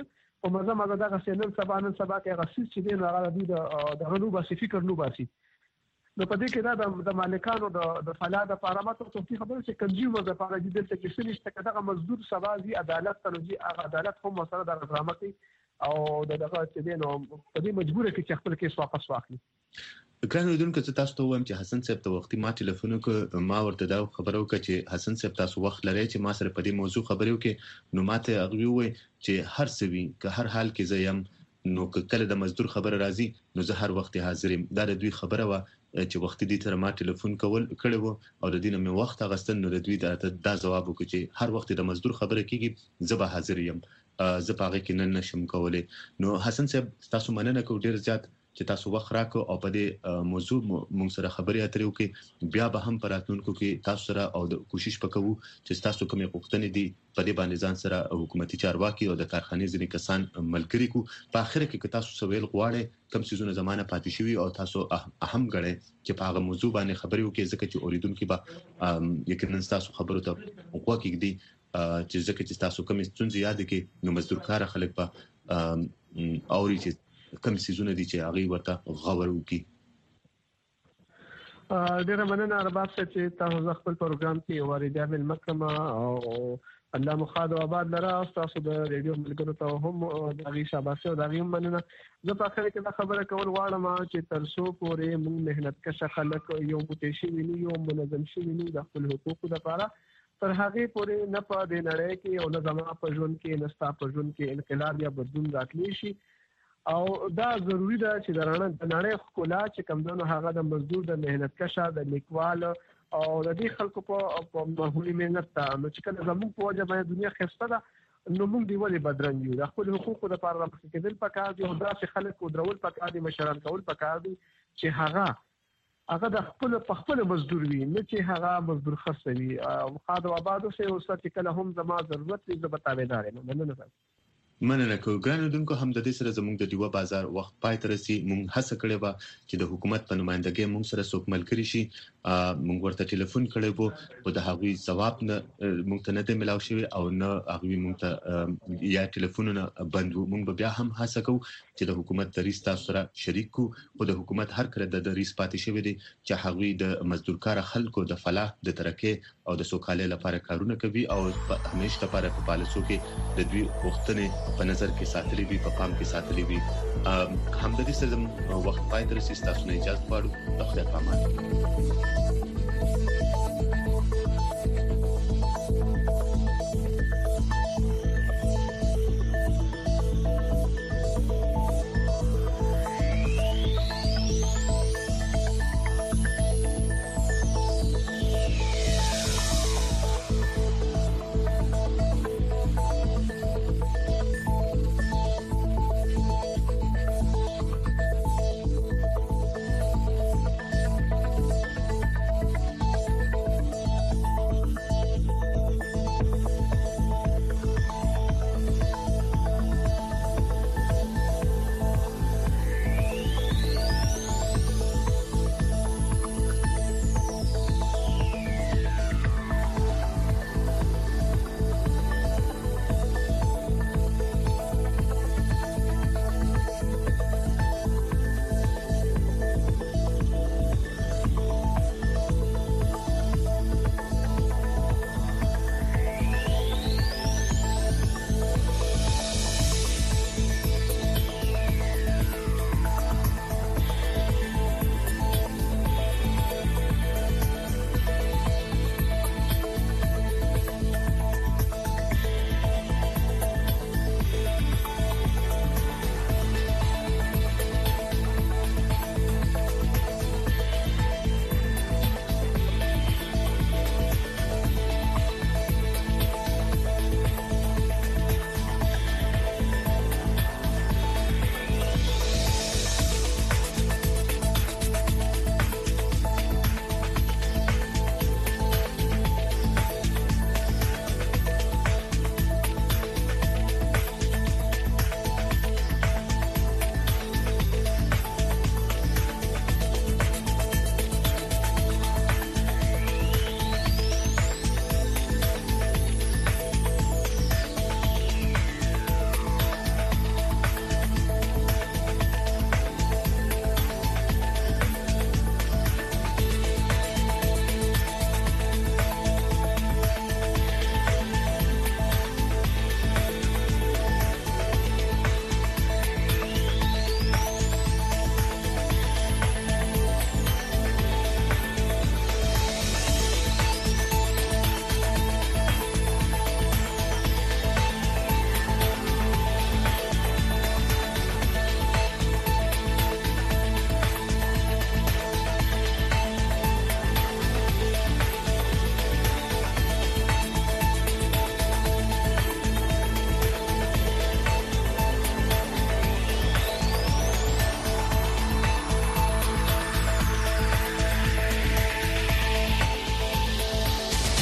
او مزه مزه دا غسنن سبا نن سبا کې غسیس چې دی نو هغه د غنو باسي فکر نو باسي نو په دې کې دا د مالکانو د فلا د پارامتر څه خبره چې کنزیومر د پاره دې ته کې سنشت کده مزدور سبا زی عدالت ته نو عدالت هم مسله د ډرامه کې او دغه چې دی نو په دې مجبور کې چې خپل کیس واپس واخلي. ګران اوریدونکو څه تاسو ته وایم چې حسن صاحب ته وختي ما ټلیفون وکړ ما ورته دا خبرو وکړه چې حسن صاحب تاسو وخت لرئ چې ما سره په دې موضوع خبرې وکړي نو ماته هغه وی چې هر څه وي که هر حال کې زه یم نو کله د مزدور خبره راځي نو زه هر وخت حاضر یم. دا د دوی خبره و چې وختي دې تر ما ټلیفون کول کړي وو او د دینه مې وخت غستن نو د دوی دا جواب وکړي چې هر وخت د مزدور خبره کیږي زه به حاضر یم زه پاره کې نن نشم کولای. نو حسن صاحب تاسو مننه کوم ډیر زیات چې تاسو وخت راکو او په دې موضوع مونږ سره خبرې اترې وکړي بیا به هم پراتونکو کې تاسو سره او د کوشش وکړو چې تاسو کومې غوښتنې دي په دې باندې ځان سره حکومتي چارواکي او د کارخانې ځینې کسان ملګری کو په اخر کې تاسو سویل غواړي کوم سيزونه زمانه پاتې شوی او تاسو اهم غړي چې په هغه موضوع باندې خبرې وکړي ځکه چې اوریدونکو به یقینا تاسو خبرو ته وګورئ دي چې ځکه چې تاسو کوم ستونزې یاد کړئ نو مزدور کار خلک په اوري چې کوم سيزونه دي چې هغه ورته غوړ وکي. ډیره مننه ارباب چې تاسو خپل پروګرام کې واردیا مل مکمه او الله مخاد او آباد لرا تاسو د ریډیو ملګرو ته هم دغه شاباسه او دغه مننه. زه په اخر کې دا خبره کول غواړم چې ترسو پورې موږ مهنت کښ خلک یو متشي ویني یو منظم شي ویني د خپل حقوقو لپاره تر هغه پورې نه په دې نړۍ کې او نه زموږ په ژوند کې نستا په ژوند کې انقلاب یا بدلون راتلی شي او دا ضروری ده چې د نړۍ ښکلا چې کمدنو هغه د مزدور د مهنت کشه د لیکوال او د دې خلکو په مهولي مهنت ته نو چې کله زموږ په وجه باندې دنیا خسته ده نو موږ دی ولې بدرنګ یو د خپل حقوقو لپاره مخکې کېدل پکار دي او دا چې خلک او درول پکار دي مشران کول پکار دي چې هغه هغه د خپل په خپل مزدور وي نه چې هغه مزدور خرڅوي او خاطر آبادو سه اوسه چې کله هم زما ضرورت دي زه بتاویدار یم. مننه مننه کو ګران دونکو هم د دې سره زموږ د دیوه بازار وخت پای تر سي مونږ هڅه کړې و چې د حکومت په نمائندګۍ مونږ سره څوک ملګری شي مونږ ورته ټلیفون کړې وو او د هغوی جواب نه مونږ ته نه دی ملاو شوی او نه هغوی مونږ ته یا ټلیفونونه بند وو. مونږ بیا هم هڅه کوو چې د حکومت د ریس تاسو سره شریک کو او د حکومت هر کړه د ریس پاتې شوی دی چې هغوی د مزدور کار خلکو د فلاح د ترقې او د سوکالۍ لپاره کارونه کوي او همیشه لپاره په پالیسو کې د دوی وختونه په نظر کې ساتلې وي په پام کې ساتلې وي. هم د دې سره وخت پای تر سي تاسو نه اجازه غواړو. د خدای په امان.